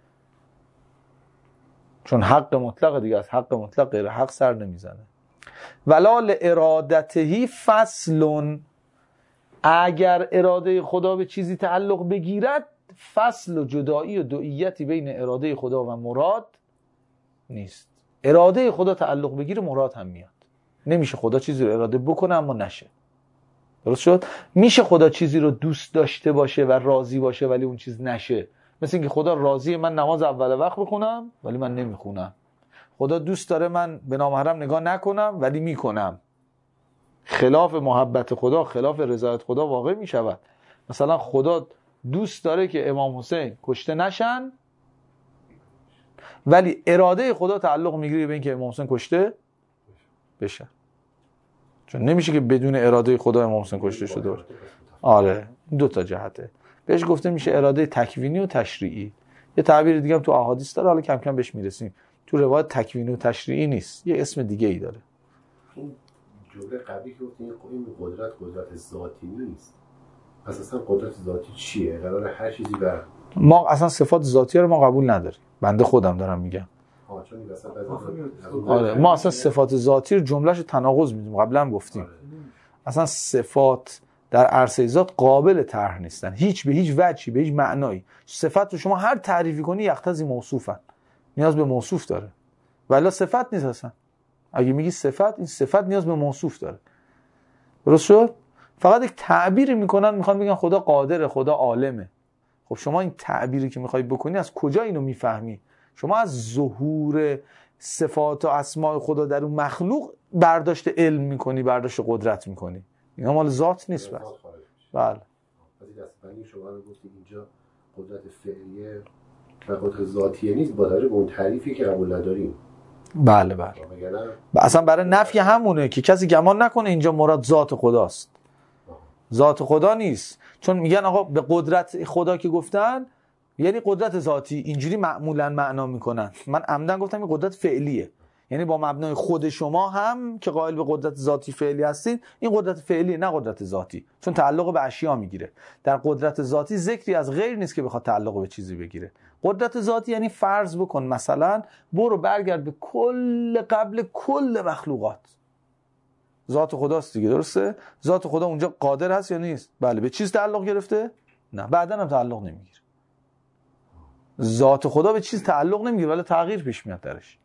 چون حق مطلق دیگه از حق مطلق غیر حق سر نمیزنه. ولا لارادته فصل، اگر اراده خدا به چیزی تعلق بگیرد، فصل و جدایی و دوئیتی بین اراده خدا و مراد نیست. اراده خدا تعلق بگیره، مراد هم میاد. نمیشه خدا چیزی رو اراده بکنه اما نشه. درست شد؟ میشه خدا چیزی رو دوست داشته باشه و راضی باشه ولی اون چیز نشه. مثل اینکه خدا راضیه من نماز اول وقت بخونم ولی من نمیخونم. خدا دوست داره من به نامحرم نگاه نکنم ولی میکنم. خلاف محبت خدا، خلاف رضایت خدا واقع میشود. مثلا خدا دوست داره که امام حسین کشته نشن ولی اراده خدا تعلق میگیره به اینکه امام حسین کشته بشه. چون نمیشه که بدون اراده خدا امام حسین کشته شده باشه. آره، دو تا جهته. بهش گفته میشه اراده تکوینی و تشریعی. یه تعبیر دیگه هم تو احادیث داره، حالا کم کم بهش میرسیم. تو روایت تکوینی و تشریعی نیست، یه اسم دیگه ای داره. این جمله قبلی که گفتین این قدرت قدرت ذاتی نیست. پس اصلا قدرت ذاتی چیه؟ قرار هر چیزی بر ما اصلا صفات ذاتی رو ما قبول نداریم. بنده خودم دارم میگم. آه چون این وسط بعضی آخه میاد. از اون آره ما اصلا صفات ذاتی رو جملهش تناقض میدیم، قبلا هم گفتیم. آره. اصلا صفات در عرصه ذات قابل طرح نیستن، هیچ به هیچ وجهی، به هیچ معنایی. صفت رو شما هر تعریفی کنی یقتضی موصوفن، نیاز به موصوف داره، ولی صفت نیست اصلا. اگه میگی صفت، این صفت نیاز به موصوف داره. درست شد؟ فقط یک تعبیری میکنن، میخوان بگن خدا قادره، خدا عالمه. خب شما این تعبیری که میخوای بکنی از کجا اینو میفهمی؟ شما از ظهور صفات و اسماء خدا در اون مخلوق برداشت علم میکنی، برداشت قدرت میکنی. اینا مال ذات نیست. بس بله. ولی دستبندی شما رو گفتید اینجا قدرت فعلیه و قدرت ذاتیه نیست، با توجه به اون تعریفی که قبول نداریم. بله بله. اصلا برای نفی همونه که کسی گمان نکنه اینجا مراد ذات خداست. ذات خدا نیست. چون میگن آقا به قدرت خدا که گفتن یعنی قدرت ذاتی، اینجوری معمولا معنا میکنن. من عمدن گفتم این قدرت فعلیه، یعنی با مبنای خود شما هم که قائل به قدرت ذاتی فعلی هستید، این قدرت فعلیه نه قدرت ذاتی، چون تعلق به اشیا میگیره. در قدرت ذاتی ذکری از غیر نیست که بخواد تعلق به چیزی بگیره. قدرت ذاتی یعنی فرض بکن مثلا برو برگرد به کل قبل کل مخلوقات، ذات خداست دیگه، درسته؟ ذات خدا اونجا قادر هست یا نیست؟ بله. به چیز تعلق گرفته؟ نه. بعداً هم تعلق نمیگیره. ذات خدا به چیز تعلق نمیگیره ولی تغییر پیش میاد درش.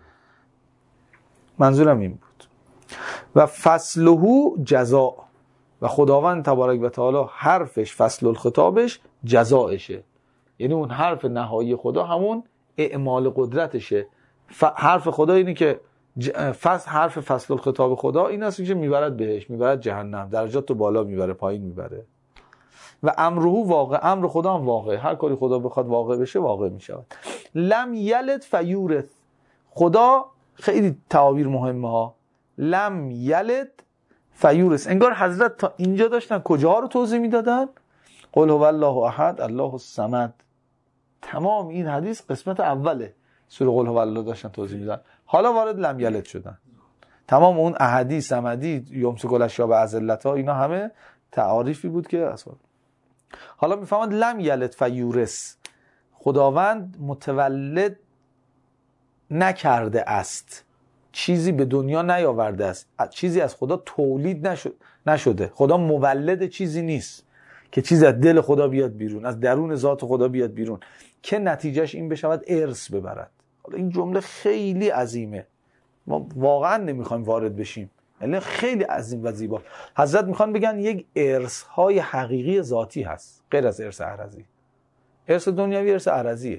منظورم این بود. و فصله جزاء، و خداوند تبارک و تعالی حرفش، فصل الخطابش جزاءشه، یعنی اون حرف نهایی خدا همون اعمال قدرتشه. ف... حرف خدا اینه که ج... فصل حرف فصل الخطاب خدا این است که میبرد بهش، میبرد جهنم، درجات رو بالا میبره، پایین میبره. و امره واقع، امر خدا هم واقع، هر کاری خدا بخواد واقع بشه واقع میشود. لم یلد فیورث، خدا خیلی تعابیر مهمه ها. لم یلد فیورث، انگار حضرت تا اینجا داشتن کجاها رو توضیح میدادن؟ قل هو الله احد الله الصمد. تمام این حدیث قسمت اوله سوره قل هو الله داشتن توضیح میدادن، حالا وارد لم یلد شدن. تمام اون احدی، صمدی، یمسک الاشیاء بعزلتها، اینا همه تعاریفی بود که اصلا. حالا میفهمند لم یلد فیورث، خداوند متولد نکرده است، چیزی به دنیا نیاورده است، چیزی از خدا تولید نشده. خدا مولد چیزی نیست که چیزی از دل خدا بیاد بیرون، از درون ذات خدا بیاد بیرون که نتیجهش این بشود ارث ببرد. حالا این جمله خیلی عظیمه، ما واقعا نمیخوایم وارد بشیم، یعنی خیلی عظیم و زیبا. حضرت میخوان بگن یک ارث های حقیقی ذاتی هست غیر از ارث عرضی. ارث دنیوی ارث عرضیه.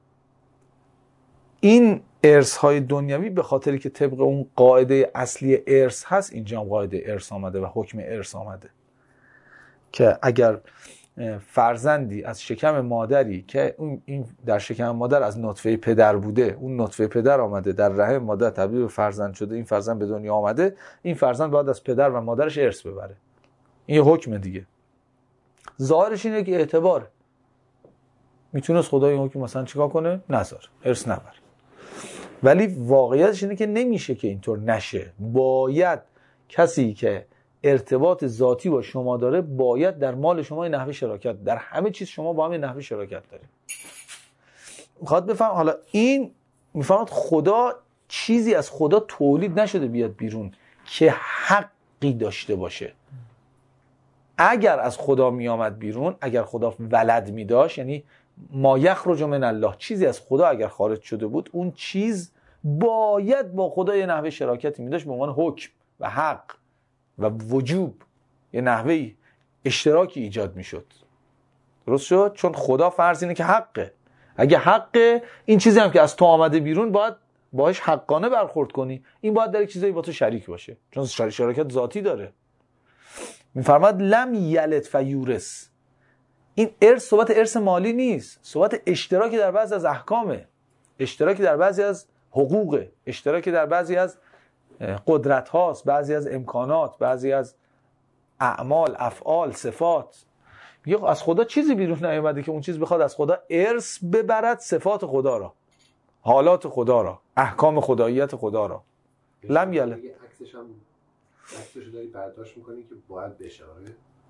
این ارث های دنیوی به خاطری که طبق اون قاعده اصلی ارث هست، اینجا هم قاعده ارث آمده و حکم ارث آمده که اگر فرزندی از شکم مادری که اون این در شکم مادر از نطفه پدر بوده، اون نطفه پدر آمده در رحم مادر تبدیل به فرزند شده، این فرزند به دنیا آمده، این فرزند باید از پدر و مادرش ارث ببره. این یه حکم دیگه. ظاهرش اینه که اعتبار میتونست خدا این حکم مثلا چیکار کنه؟ نذار، ارث نبر. ولی واقعیتش اینه که نمیشه که اینطور نشه. باید کسی که ارتباط ذاتی با شما داره باید در مال شما این نحوه شراکت، در همه چیز شما با هم این نحوه شراکت دارید. میخواد بفهم حالا این میفهمد خدا چیزی از خدا تولید نشده بیاد بیرون که حقی داشته باشه. اگر از خدا میامد بیرون، اگر خدا ولد میداشت، یعنی ما یخرج من الله، چیزی از خدا اگر خارج شده بود، اون چیز باید با خدا یه نحوه شراکتی میداشت به عنوان حکم و حق و وجوب، یه نحوه اشتراکی ایجاد میشد. درست شد؟ چون خدا فرض اینه که حقه. اگه حقه، این چیزی هم که از تو آمده بیرون باید باهاش حقانه برخورد کنی. این باید در یک چیزایی با تو شریک باشه، چون شراکت ذاتی داره. میفرماد لم یلد فیورث. این ارث صحبت ارث مالی نیست، صحبت اشتراکی در بعضی از احکامه، اشتراکی در بعضی از حقوقه، اشتراکی در بعضی از قدرت هاست، بعضی از امکانات، بعضی از اعمال، افعال، صفات. میگه از خدا چیزی بیرون نیامده که اون چیز بخواد از خدا ارث ببرد صفات خدا را، حالات خدا را، احکام خداییت خدا را. لم یلد. عکسش هم عکسش داری برداشت میکنی که باید بشه.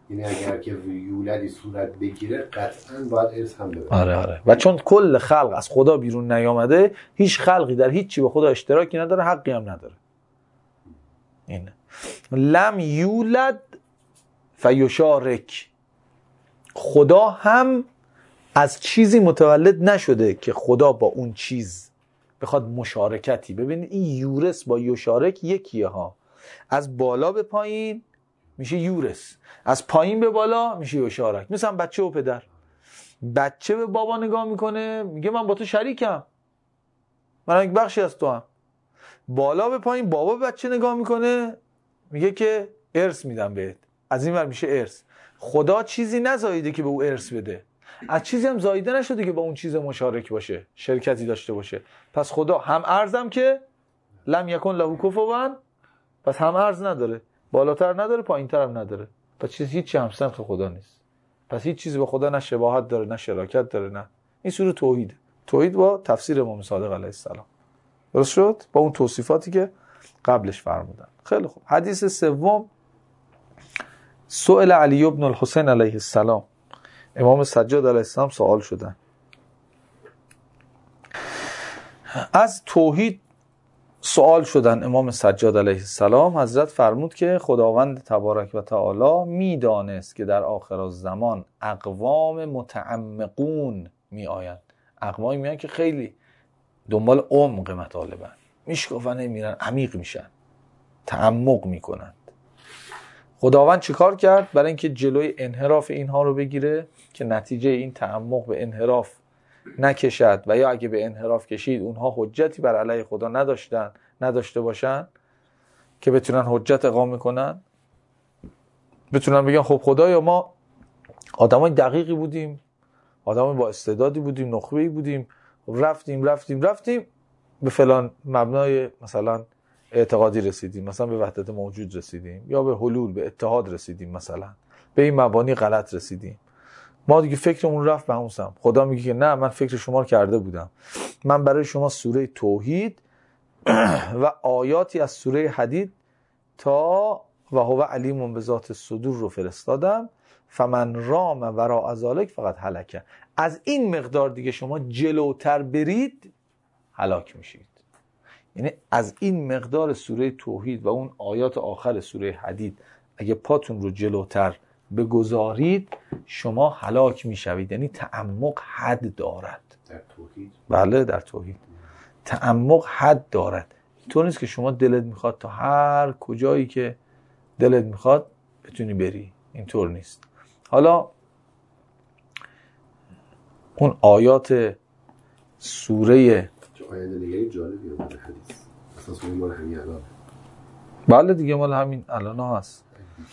یعنی اگر که یولدی صورت بگیره قطعا باید ارث هم ببره. آره آره. و چون کل خلق از خدا بیرون نیامده، هیچ خلقی در هیچ چی به خدا اشتراکی نداره، حقی هم نداره. این لم یولد فیشارک، خدا هم از چیزی متولد نشده که خدا با اون چیز بخواد مشارکتی. ببینید این یورس با یشارک یکیه ها. از بالا به پایین میشه یورس، از پایین به بالا میشه یشارک. مثلا بچه و پدر، بچه به بابا نگاه میکنه میگه من با تو شریکم، من یک بخشی از تو هم. بالا به پایین بابا به بچه نگاه میکنه میگه که ارث میدم بهت، از این ور میشه ارث. خدا چیزی نزاییده که به او ارث بده، از چیزی هم زاییده نشده که با اون چیز مشارک باشه، شرکتی داشته باشه. پس خدا هم ارزم که لم یکن له کفوا، پس هم ارز نداره، بالاتر نداره، پایینتر هم نداره. پس چیز هیچ هم سمت خدا نیست. پس هیچ چیزی با خدا نه شباهت داره نه شراکت داره. نه، این سوره توحید. توحید با تفسیر امام صادق علیه السلام. درست شد؟ با اون توصیفاتی که قبلش فرمودن. خیلی خوب. حدیث سوم، سئل علی بن الحسین علیه السلام، امام سجاد علیه السلام سوال شدن از توحید. سوال شدن امام سجاد علیه السلام، حضرت فرمود که خداوند تبارک و تعالی میدانست که در آخر الزمان اقوام متعمقون می آیند. اقوامی میان که خیلی دنبال عمق مطالبن، میشکافن میرن عمیق میشن، تعمق میکنند. خداوند چیکار کرد برای اینکه جلوی انحراف اینها رو بگیره که نتیجه این تعمق به انحراف نکشد و یا اگه به انحراف کشید اونها حجتی بر علیه خدا نداشتن نداشته باشن که بتونن حجت اقامه کنن، بتونن بگن خب خدایا ما آدمای دقیقی بودیم، آدمای با استعدادی بودیم، نخبه‌ای بودیم، رفتیم رفتیم رفتیم به فلان مبنای مثلا اعتقادی رسیدیم، مثلا به وحدت موجود رسیدیم یا به حلول، به اتحاد رسیدیم، مثلا به این مبانی غلط رسیدیم. ما دیگه فکرمون رفت به اون سمت. خدا میگه که نه، من فکر شما رو کرده بودم، من برای شما سوره توحید و آیاتی از سوره حدید تا و هو علیم بذات الصدور رو فرستادم، فمن رام وراء ذلک فقط هلک. از این مقدار دیگه شما جلوتر برید هلاک میشید. یعنی از این مقدار سوره توحید و اون آیات آخر سوره حدید اگه پاتون رو جلوتر بگذارید شما هلاک میشوید. یعنی تعمق حد دارد. در توحید؟ بله در توحید تعمق حد دارد. اینطور نیست که شما دلت میخواد تا هر کجایی که دلت میخواد بتونی بری، اینطور نیست. حالا اون آیات سوره آینده نگری جالبی هم در حدیث اصلا سوره مال همین الان. بله دیگه مال همین الان ها هست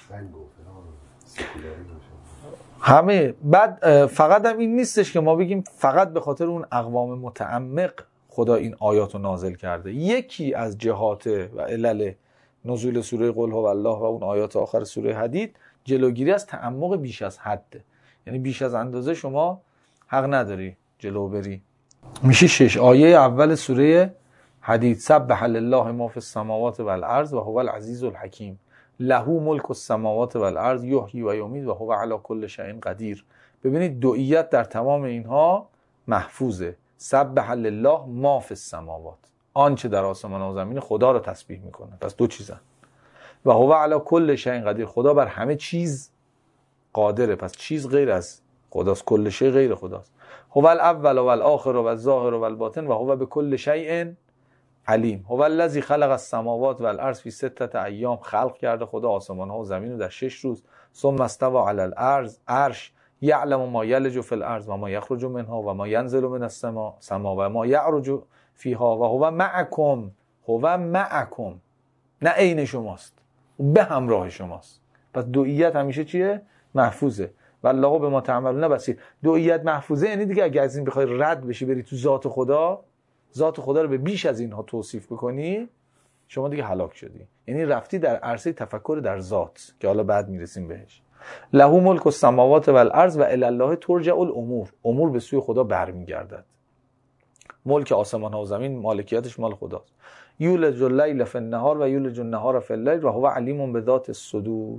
همه. بعد فقط هم این نیستش که ما بگیم فقط به خاطر اون اقوام متعمق خدا این آیات رو نازل کرده. یکی از جهات و علل نزول سوره قل هو الله و اون آیات آخر سوره حدید جلوگیری از تعمق بیش از حد. یعنی بیش از اندازه شما حق نداری جلو بری. میشه شش آیه اول سوره حدید. سبح لله ما فی السماوات و الارض و هو العزیز الحکیم له ملک السماوات و الارض یحیی و یمیت و هو علی کل شیء قدیر. ببینید دوئیت در تمام اینها محفوظه. سبح لله ما فی السماوات، آنچه در آسمان و زمین خدا رو تسبیح میکنه. پس دو چیزن. و هو علی کل شیء قدیر، خدا بر همه چیز قادره. پس چیز غیر از خداست، کل شیء غیر خداست. هو الاول و الاخر و الظاهر و الباطن و هو بكل شیء علیم. هو الذی خلق السماوات و الارض فی سته ایام، خلق کرده خدا آسمان ها و زمین رو در شش روز. ثم استوى علی الارض، عرش. یعلم ما یلج فی الارض و ما یخرج منها و ما ینزل من السماء سما و ما یعرج فیها و هو معکم. هو معکم، نه عین شماست، به همراه شماست. پس دوئیت همیشه چیه؟ محفوظه. والله به ما تعملون بصیر. دوئیت محفوظه یعنی دیگه اگه از این بخوای رد بشی بری تو ذات خدا، ذات خدا رو به بیش از اینها توصیف بکنی، شما دیگه هلاک شدی. یعنی رفتی در عرصه تفکر در ذات که حالا بعد میرسیم بهش. له ملک السماوات و الارض و الی الله ترجع الامور. امور به سوی خدا برمیگردد. ملک آسمان ها و زمین مالکیتش مال خداست. یولج اللیل فی النهار و یولج النهار فی اللیل و هو علیم بذات الصدور.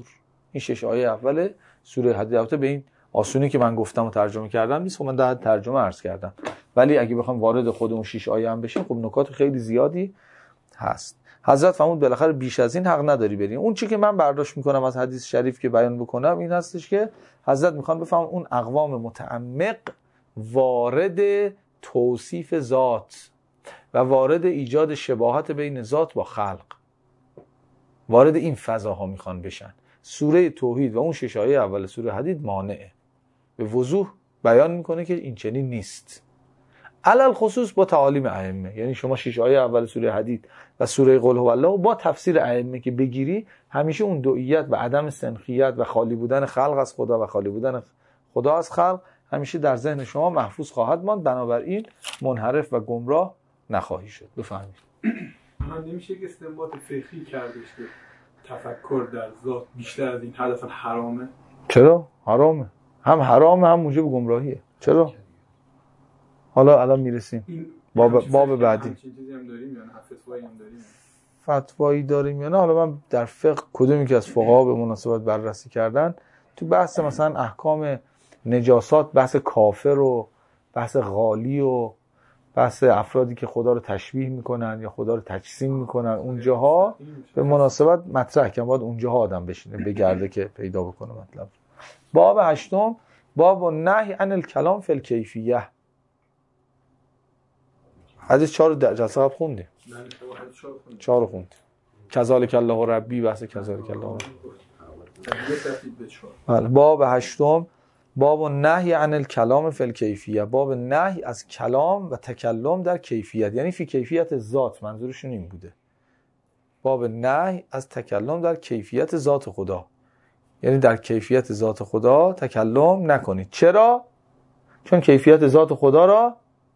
این شش آیه اول سوره حدید. البته به این آسونی که من گفتم و ترجمه کردم نیست، خب من در ترجمه عرض کردم، ولی اگه بخوام وارد خودمون شش آیه هم بشیم خب نکات خیلی زیادی هست. حضرت فرمود بالاخره بیش از این حق نداری بریم. اون چی که من برداشت میکنم از حدیث شریف که بیان بکنم این هستش که حضرت میخوان بفهمن اون اقوام متعمق وارد توصیف ذات و وارد ایجاد شباهت بین ذات با خلق، وارد این فضاها میخوان بشن. سوره توحید و اون شش آیه اول سوره حدید مانعه، به وضوح بیان میکنه که این چنین نیست. علل خصوص با تعالیم ائمه، یعنی شما شش آیه اول سوره حدید و سوره قل هو الله با تفسیر ائمه که بگیری، همیشه اون دوئیت و عدم سنخیت و خالی بودن خلق از خدا و خالی بودن خدا از خلق همیشه در ذهن شما محفوظ خواهد ماند، بنابراین منحرف و گمراه نخواهی شد. بفهمید. من نمیشه که استنباط فقهی کردش که تفکر در ذات بیشتر از این حداقل حرامه؟ چرا؟ حرامه. هم حرامه هم موجب گمراهیه. چرا؟ حالا الان میرسیم باب باب بعدی. همچین چیزی هم داریم یا نه؟ فتوایی هم داریم؟ فتوایی داریم یا نه؟ حالا من در فقه کدومی که از فقها به مناسبت بررسی کردن تو بحث مثلا احکام نجاسات، بحث کافر و بحث غالی و بحث افرادی که خدا رو تشبیه میکنن یا خدا رو تجسیم میکنن، اونجاها به مناسبت مطرح کردن، باید اونجاها آدم بشینه بگرده که پیدا بکنه مطلب. باب هشتم، باب النهی عن الکلام فی الکیفیه. حدیث چهار جلسه قبل خوندیم. چهار خوندیم. کذالک الله ربی، بحث کذالک الله ربی. بله. باب هشتم، باب النهی عن الکلام فی الکیفیه، باب نهی از کلام و تکلم در کیفیت، یعنی فی کیفیت ذات، منظورشون این بوده. باب نهی از تکلم در کیفیت ذات خدا، یعنی در کیفیت ذات خدا تکلم نکنید. چرا؟ چون کیفیت ذات خدا را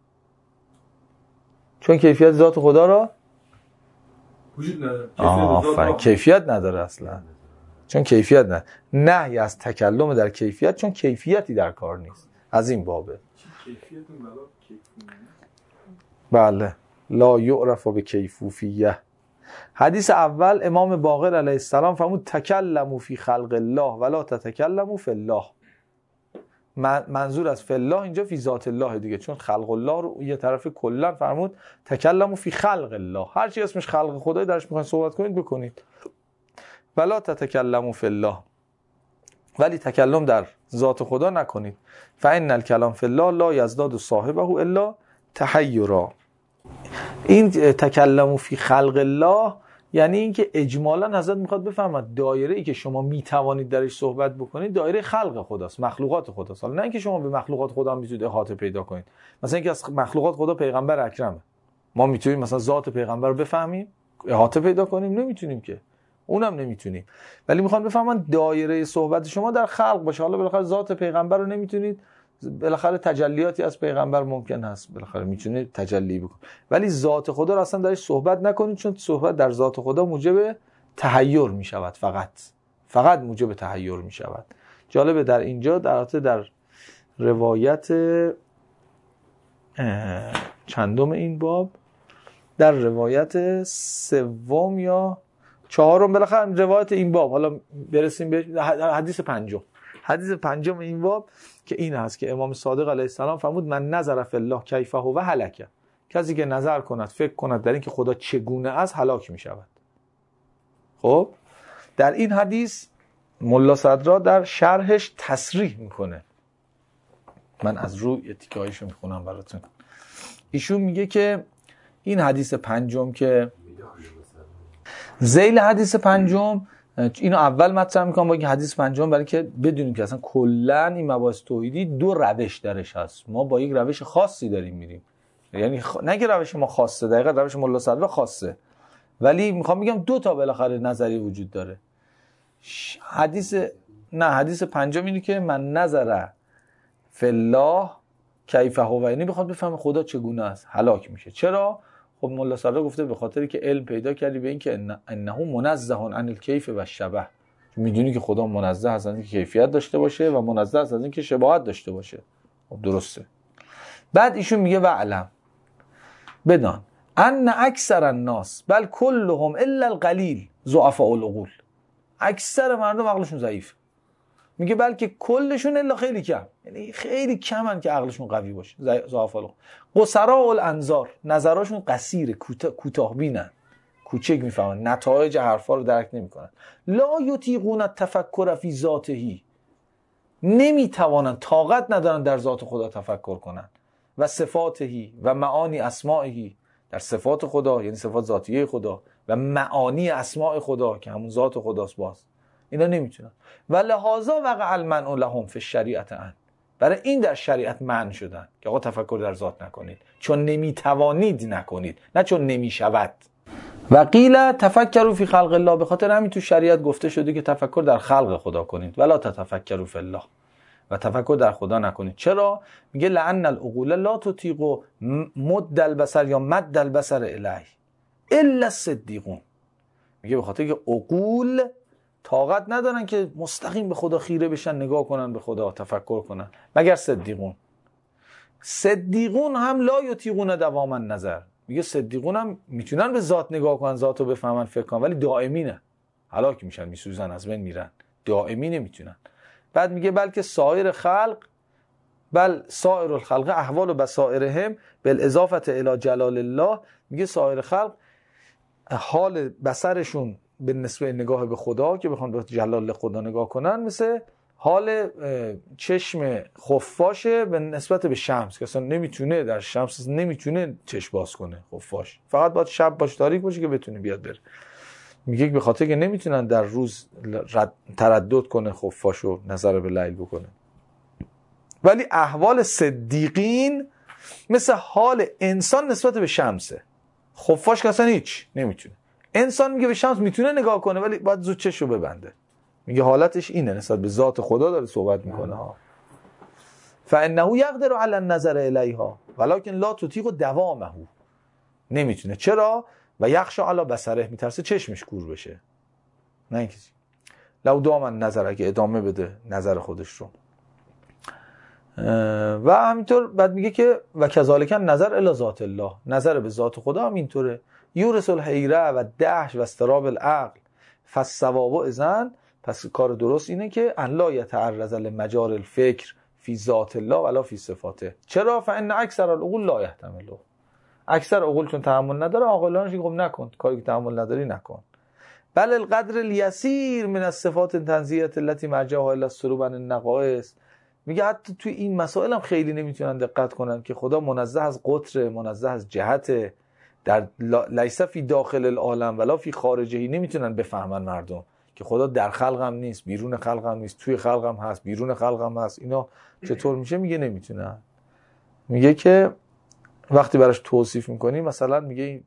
چون کیفیت ذات خدا را وجود نداره. آفرین، کیفیت نداره اصلا، چون کیفیت نه. نهی از تکلم در کیفیت، چون کیفیتی در کار نیست. از این بابه. کیفیت اون بلا کیفیت. بله. لا یعرف بکیفوفیه. حدیث اول امام باقر علیه السلام فرمود تکلموا فی خلق الله ولا تتکلموا فی الله. منظور از فی الله اینجا فی ذات الله دیگه، چون خلق الله رو یه طرف کلا فرمود تکلموا فی خلق الله، هر چی اسمش خلق خدای درش میخواین صحبت کنید بکنید. ولا تتکلموا فی الله، ولی تکلم در ذات خدا نکنید. فان الکلام فی الله لا یزداد صاحبه الا تحیرا. این تکلموا فی خلق الله یعنی اینکه اجمالا حضرت میخواد بفهمد دایره ای که شما میتوانید درش صحبت بکنید دایره خلق خداست، مخلوقات خداست. حالا نه اینکه شما به مخلوقات خدا میتونید احاطه پیدا کنید. مثلا اینکه از مخلوقات خدا پیغمبر اکرمه، ما میتونیم مثلا ذات پیغمبر رو بفهمیم، احاطه پیدا کنیم؟ نمیتونیم که، اونم نمیتونیم. ولی میخوان بفهمن دایره صحبت شما در خلق باشه. حالا بالاخره ذات پیغمبر رو نمیتونید، بالاخره تجلیاتی از پیغمبر ممکن هست، بالاخره میتونه تجلی بکنه، ولی ذات خدا رو اصلا درش صحبت نکنید، چون صحبت در ذات خدا موجب تحیر میشود، فقط فقط موجب تحیر میشود. جالبه در اینجا در در روایت چندم این باب، در روایت سوم یا چهارم، بالاخره روایت این باب، حالا برسیم به حدیث پنجم، حدیث پنجم این باب که این هست که امام صادق علیه السلام فرمود من نظر فی الله کیفه و هلک، کسی که نظر کند فکر کند در این که خدا چگونه است هلاک می شود. خب در این حدیث ملا صدرا در شرحش تصریح میکنه، من از روی تیکه‌ایشو میخونم براتون. ایشون میگه که این حدیث پنجم که ذیل حدیث پنجم، اینو اول مطرح میکنم با این حدیث پنجم برای که بدونیم که اصلا کلا این مباحث توحیدی دو روش درش هست. ما با یک روش خاصی داریم میریم، یعنی خ... نه که روش ما خاصه، دقیقاً روش ملا صدرا خاصه، ولی میخوام بگم دو تا بالاخره نظری وجود داره. حدیث نه حدیث پنجم اینه که من نظر فی الله کیفه هو، یعنی بخواد بفهمه خدا چگونه است هلاک میشه. چرا؟ خب ملا صدرا گفته به خاطری که علم پیدا کردی به این که انه منزه عن الکیف و الشبه، میدونی که خدا منزه از اینکه کیفیت داشته باشه و منزه از اینکه شباهت داشته باشه. خب درسته. بعد ایشون میگه و علم بدان ان اکثر الناس بل كلهم الا القلیل ضعفاء العقول. اکثر مردم عقلشون ضعیف. میگه بلکه کلشون الا خیلی کم، یعنی خیلی کمن که عقلشون قوی باشه. ضعاف العقل. قصرا الانظار، نظراشون قصیره، کوتاه بینن، کوچک میفهمن، نتایج حرفا رو درک نمیکنن. لا یطیقون التفکر فی ذاته، نمیتوانن، طاقت ندارن در ذات خدا تفکر کنن. و صفاتهی و معانی اسمائهی، در صفات خدا یعنی صفات ذاتیه خدا و معانی اسماء خدا که همون ذات خداست، باز اینا نمیتونن. و لحاظا وقع المنع لهم فی الشریعت ان، برای این در شریعت منع شدن که آقا تفکر در ذات نکنید، چون نمیتوانید نکنید، نه چون نمیشود. و قیل تفکروا فی خلق الله، به خاطر همین تو شریعت گفته شده که تفکر در خلق خدا کنید. ولا تتفکروا فی الله، و تفکر در خدا نکنید. چرا؟ میگه لأن العقول لا تطیق مد البصر یا مد البصر الیه الا الصدیقون. میگه به خاطر که عقول طاقت ندارن که مستقیم به خدا خیره بشن، نگاه کنن به خدا، تفکر کنن، مگر صدیقون. صدیقون هم لا یطیقون دوام النظر، میگه صدیقون هم میتونن به ذات نگاه کنن، ذات رو بفهمن، فکر کنن، ولی دائمی نه، هلاک میشن، میسوزن، از بین میرن، دائمی نمیتونن. بعد میگه بلکه سایر خلق، بل سایر الخلق احوال و بصائرهم بالاضافه الی جلال الله، میگه سایر خلق حال بصرشون به نسبت نگاه به خدا که بخوان به جلال خدا نگاه کنن، مثل حال چشم خفاشه به نسبت به شمس که اصلا نمیتونه در شمس نمیتونه چشم باز کنه خفاش، فقط باید شب باش تاریک باشه که بتونه بیاد بره. میگه به خاطر که نمیتونن در روز تردد کنه خفاشو نظر به لیل بکنه. ولی احوال صدیقین مثل حال انسان نسبت به شمسه. خفاش که اصلا هیچ نمیتونه. انسان میگه به شمس میتونه نگاه کنه ولی باید زود چشو ببنده. میگه حالتش اینه، نسبت به ذات خدا داره صحبت میکنه ها. فانه یقدر علی النظر الیها ولکن لا تطیق دوامه، نمیتونه. چرا؟ و یخشى علی بصره، میترسه چشمش کور بشه، نه اینکه لو دام النظر، اگه ادامه بده نظر خودش رو. و همینطور بعد میگه که و کذالک نظر الی ذات الله، نظر به ذات خدا هم اینطوره. یورث الحیره و دهش و استراب العقل فالصواب اذن، پس کار درست اینه که ان لا یتعرض لمجار الفکر فی ذات الله ولا فی صفاته. چرا؟ فان اکثر العقول لا یحتمل، اکثر عقول چون تحمل نداره، عاقلانش میگم نکن، کاری که تحمل نداری نکن. بل القدر الیسیر من الصفات تنزیهه التي مرجعها الی السلوب عن النقائص، میگه حتی توی این مسائل هم خیلی نمیتونن دقت کنن که خدا منزه از قطر، منزه از جهت، در لیس فی داخل العالم ولا فی خارجه، نمیتونن بفهمن مردم که خدا در خلق هم نیست، بیرون خلق هم نیست، توی خلق هم هست، بیرون خلق هم هست. اینا چطور میشه؟ میگه نمیتونن. میگه که وقتی براش توصیف میکنی، مثلا میگه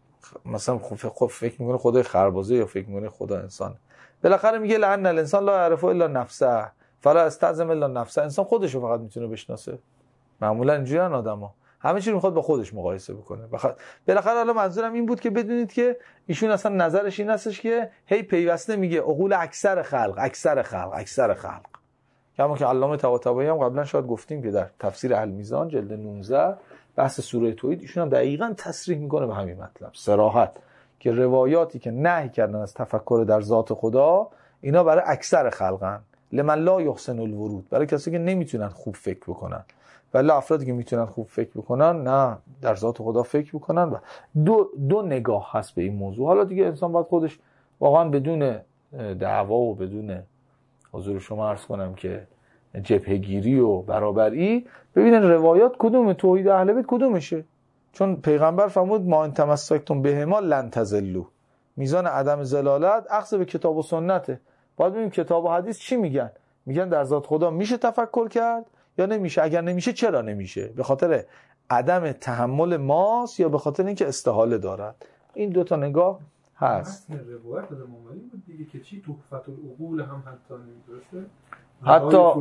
مثلا خب فکر میکنه خدای خربازه یا فکر میکنه خدا انسان، بالاخره میگه لعن الانسان لا يعرف الا نفسه فلا استعظم الا نفسه، انسان خودشو فقط میتونه بشناسه. معمولا اینجوریان آدما، همه چی رو میخواد با خودش مقایسه بکنه. بخاطر بالاخره حالا منظورم این بود که بدونید که ایشون اصلا نظرش این هستش که هی پیوسته میگه عقول اکثر خلق، اکثر خلق، اکثر خلق. کما که علامه طباطبایی هم قبلا شاید گفتیم که در تفسیر المیزان جلد نوزده بحث سوره توحید ایشون هم دقیقاً تصریح میکنه به همین مطلب، صراحت، که روایاتی که نهی کردن از تفکر در ذات خدا اینا برای اکثر خلقن، لمن لا یحسن الورود، برای کسی که نمیتونن خوب فکر بکنن. ولی افرادی که میتونن خوب فکر بکنن نه در ذات خدا فکر بکنن. و دو دو نگاه هست به این موضوع. حالا دیگه انسان باید خودش واقعا بدون دعوا و بدون حضور شما عرض کنم که جبهه‌گیری و برابری ببینن روایات کدوم، توحید اهل بیت کدومشه. چون پیغمبر فرمود ما ان تمسکتم بهما لن تضلوا، میزان عدم ضلالت اخذ به کتاب و سنته. باید ببینیم کتاب و حدیث چی میگن. میگن در ذات خدا میشه تفکر کرد یا نمیشه؟ اگر نمیشه چرا نمیشه؟ به خاطر عدم تحمل ماست یا به خاطر اینکه استحاله دارد؟ این دو تا نگاه هست. روایت از مومنی بود دیگه که چی تحفت العقول هم حتی نمیدرسته، حتی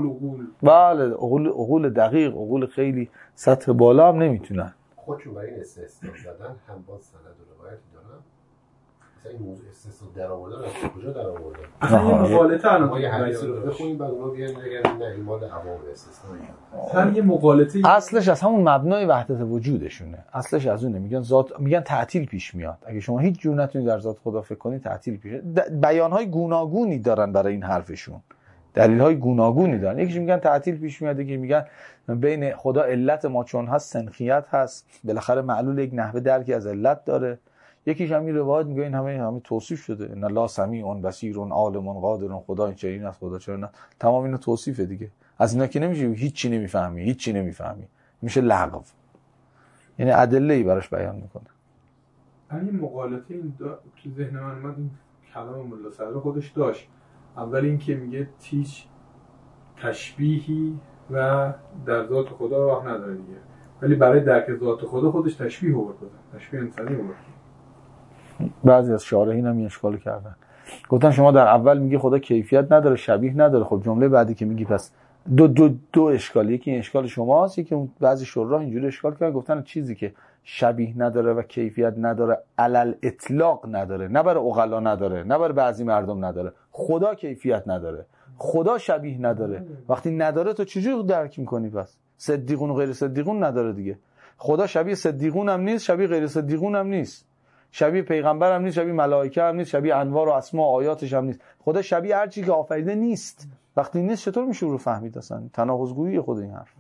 بله عقول عقول دقیق، عقول خیلی سطح بالا هم نمیتونن خودشون برای این استثنا زدن هم با سند و روایت دارن. مثلا این موضوع استثنا در آوردن از کجا در آوردن؟ اصلا یه مقالطه الان ما یه حدیث رو بخونیم بعد اونا بیان بگن نه این مال عوام استثنایی. اصلا یه مقالطه اصلش از همون مبنای وحدت وجودشونه. اصلش از اونه. میگن ذات، میگن تعطیل پیش میاد. اگه شما هیچ جور نتونید در ذات خدا فکر کنید تعطیل پیش میاد. بیان‌های گوناگونی دارن برای این حرفشون. دلیل‌های گوناگونی دارن. یکیش میگن تعطیل پیش میاد، یکی میگن بین خدا علت ما چون هست سنخیت هست، بالاخره معلول یک نحوه درکی از علت داره. یکیش هم این روایت میگه این همه همه توصیف شده، ان الله سمیع بصیر عالم قادر، خدا این چنین است، خدا چرا نه، تمام اینو توصیفه دیگه. از اینا که نمیشه هیچ چی نمیفهمی، هیچ چی نمیفهمی، میشه لغو. یعنی ادله‌ای براش بیان میکنه. همین مقالطه این تو ذهن من اومد، این کلام ملا صدر خودش داشت. اول این که میگه هیچ تشبیهی و در ذات خدا راه نداره دیگه، ولی برای درک ذات خدا خودش تشبیه آورد، تشبیه انسانی آورد. بعضی از شارحین هم این اشکالو کردن، گفتن شما در اول میگی خدا کیفیت نداره، شبیه نداره، خب جمله بعدی که میگی پس دو دو دو اشکالی، یکی این اشکال شماست، یکی بعضی شراح اینجوری اشکال کردن، گفتن چیزی که شبیه نداره و کیفیت نداره علل اطلاق نداره، نه برای عقلا نداره، نه برای بعضی مردم نداره، خدا کیفیت نداره، خدا شبیه نداره. وقتی نداره تو چجوری درک میکنی؟ پس صدیقون و غیر صدیقون نداره دیگه. خدا شبیه صدیقون هم نیست، شبیه غیر صدیقون هم نیست، شبیه پیغمبر هم نیست، شبیه ملائکه هم نیست، شبیه انوار و اسما و آیاتش هم نیست. خدا شبیه هر چیزی که آفریده نیست. وقتی نیست چطور میشه رو فهمید؟ اصلا تناقض‌گویی خود این حرف.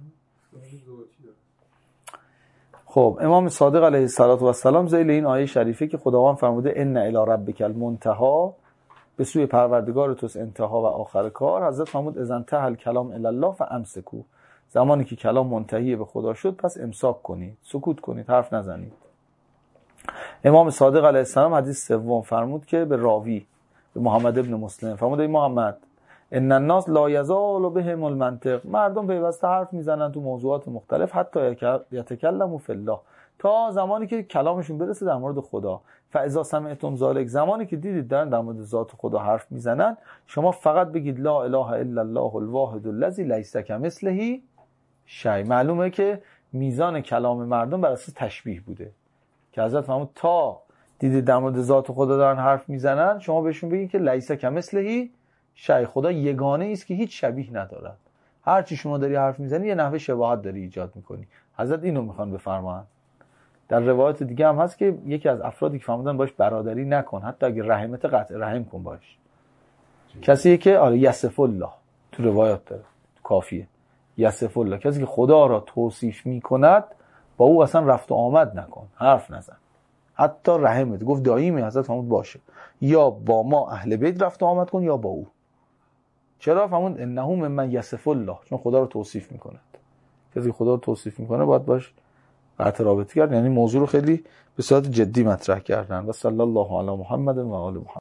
خب امام صادق علیه السلام ذیل این آیه شریفه که خداوند فرموده ان الی ربک المنتهی، به سوی پروردگار توست انتها و آخر کار، حضرت فرمود اذا انتهى الکلام الی الله فامسکوا، زمانی که کلام منتهی به خدا شد پس امساک کنید، سکوت کنید، حرف نزنید. امام صادق علیه السلام حدیث سوم فرمود که به راوی به محمد ابن مسلم فرمود ای محمد ان الناس لا یزال بهم المنطق، مردم پیوسته حرف میزنن تو موضوعات مختلف، حتی یتکلموا فی الله، تا زمانی که کلامشون برسه در مورد خدا. فاذا سمعتم ذلک، زمانی که دیدید دارن در مورد ذات خدا حرف میزنن، شما فقط بگید لا اله الا الله الواحد الذی لیس کمثله شیء. معلومه که میزان کلام مردم بر اساس تشبیه بوده که حضرت فرمود تا دیدید در مورد ذات خدا دارن حرف میزنن، شما بهشون بگید که لیس کمثله شیء، خدا یگانه است که هیچ شبیه ندارد. هر چی شما داری حرف میزنی یه نحوه شباهت داری ایجاد میکنی. حضرت اینو میخوان بفرمایند. در روایت دیگه هم هست که یکی از افرادی که فرمودن باش برادری نکن، حتی اگه رحمت قطع رحم کن باش. کسی که آره یصف الله تو روایت داره، تو کافیه، یصف الله، کسی که خدا را توصیف میکند با او اصلا رفت و آمد نکن، حرف نزن، حتی رحمت. گفت دایمی حضرت فرمود باشه، یا با ما اهل بیت رفت و آمد کن یا با او. چرا؟ فرمود انه ممن یصف الله، چون خدا رو توصیف میکند. کسی خدا رو توصیف میکنه باید باش قطع رابطه کرد. یعنی موضوع رو خیلی به صورت جدی مطرح کردن. و صلی الله علی محمد و آل محمد.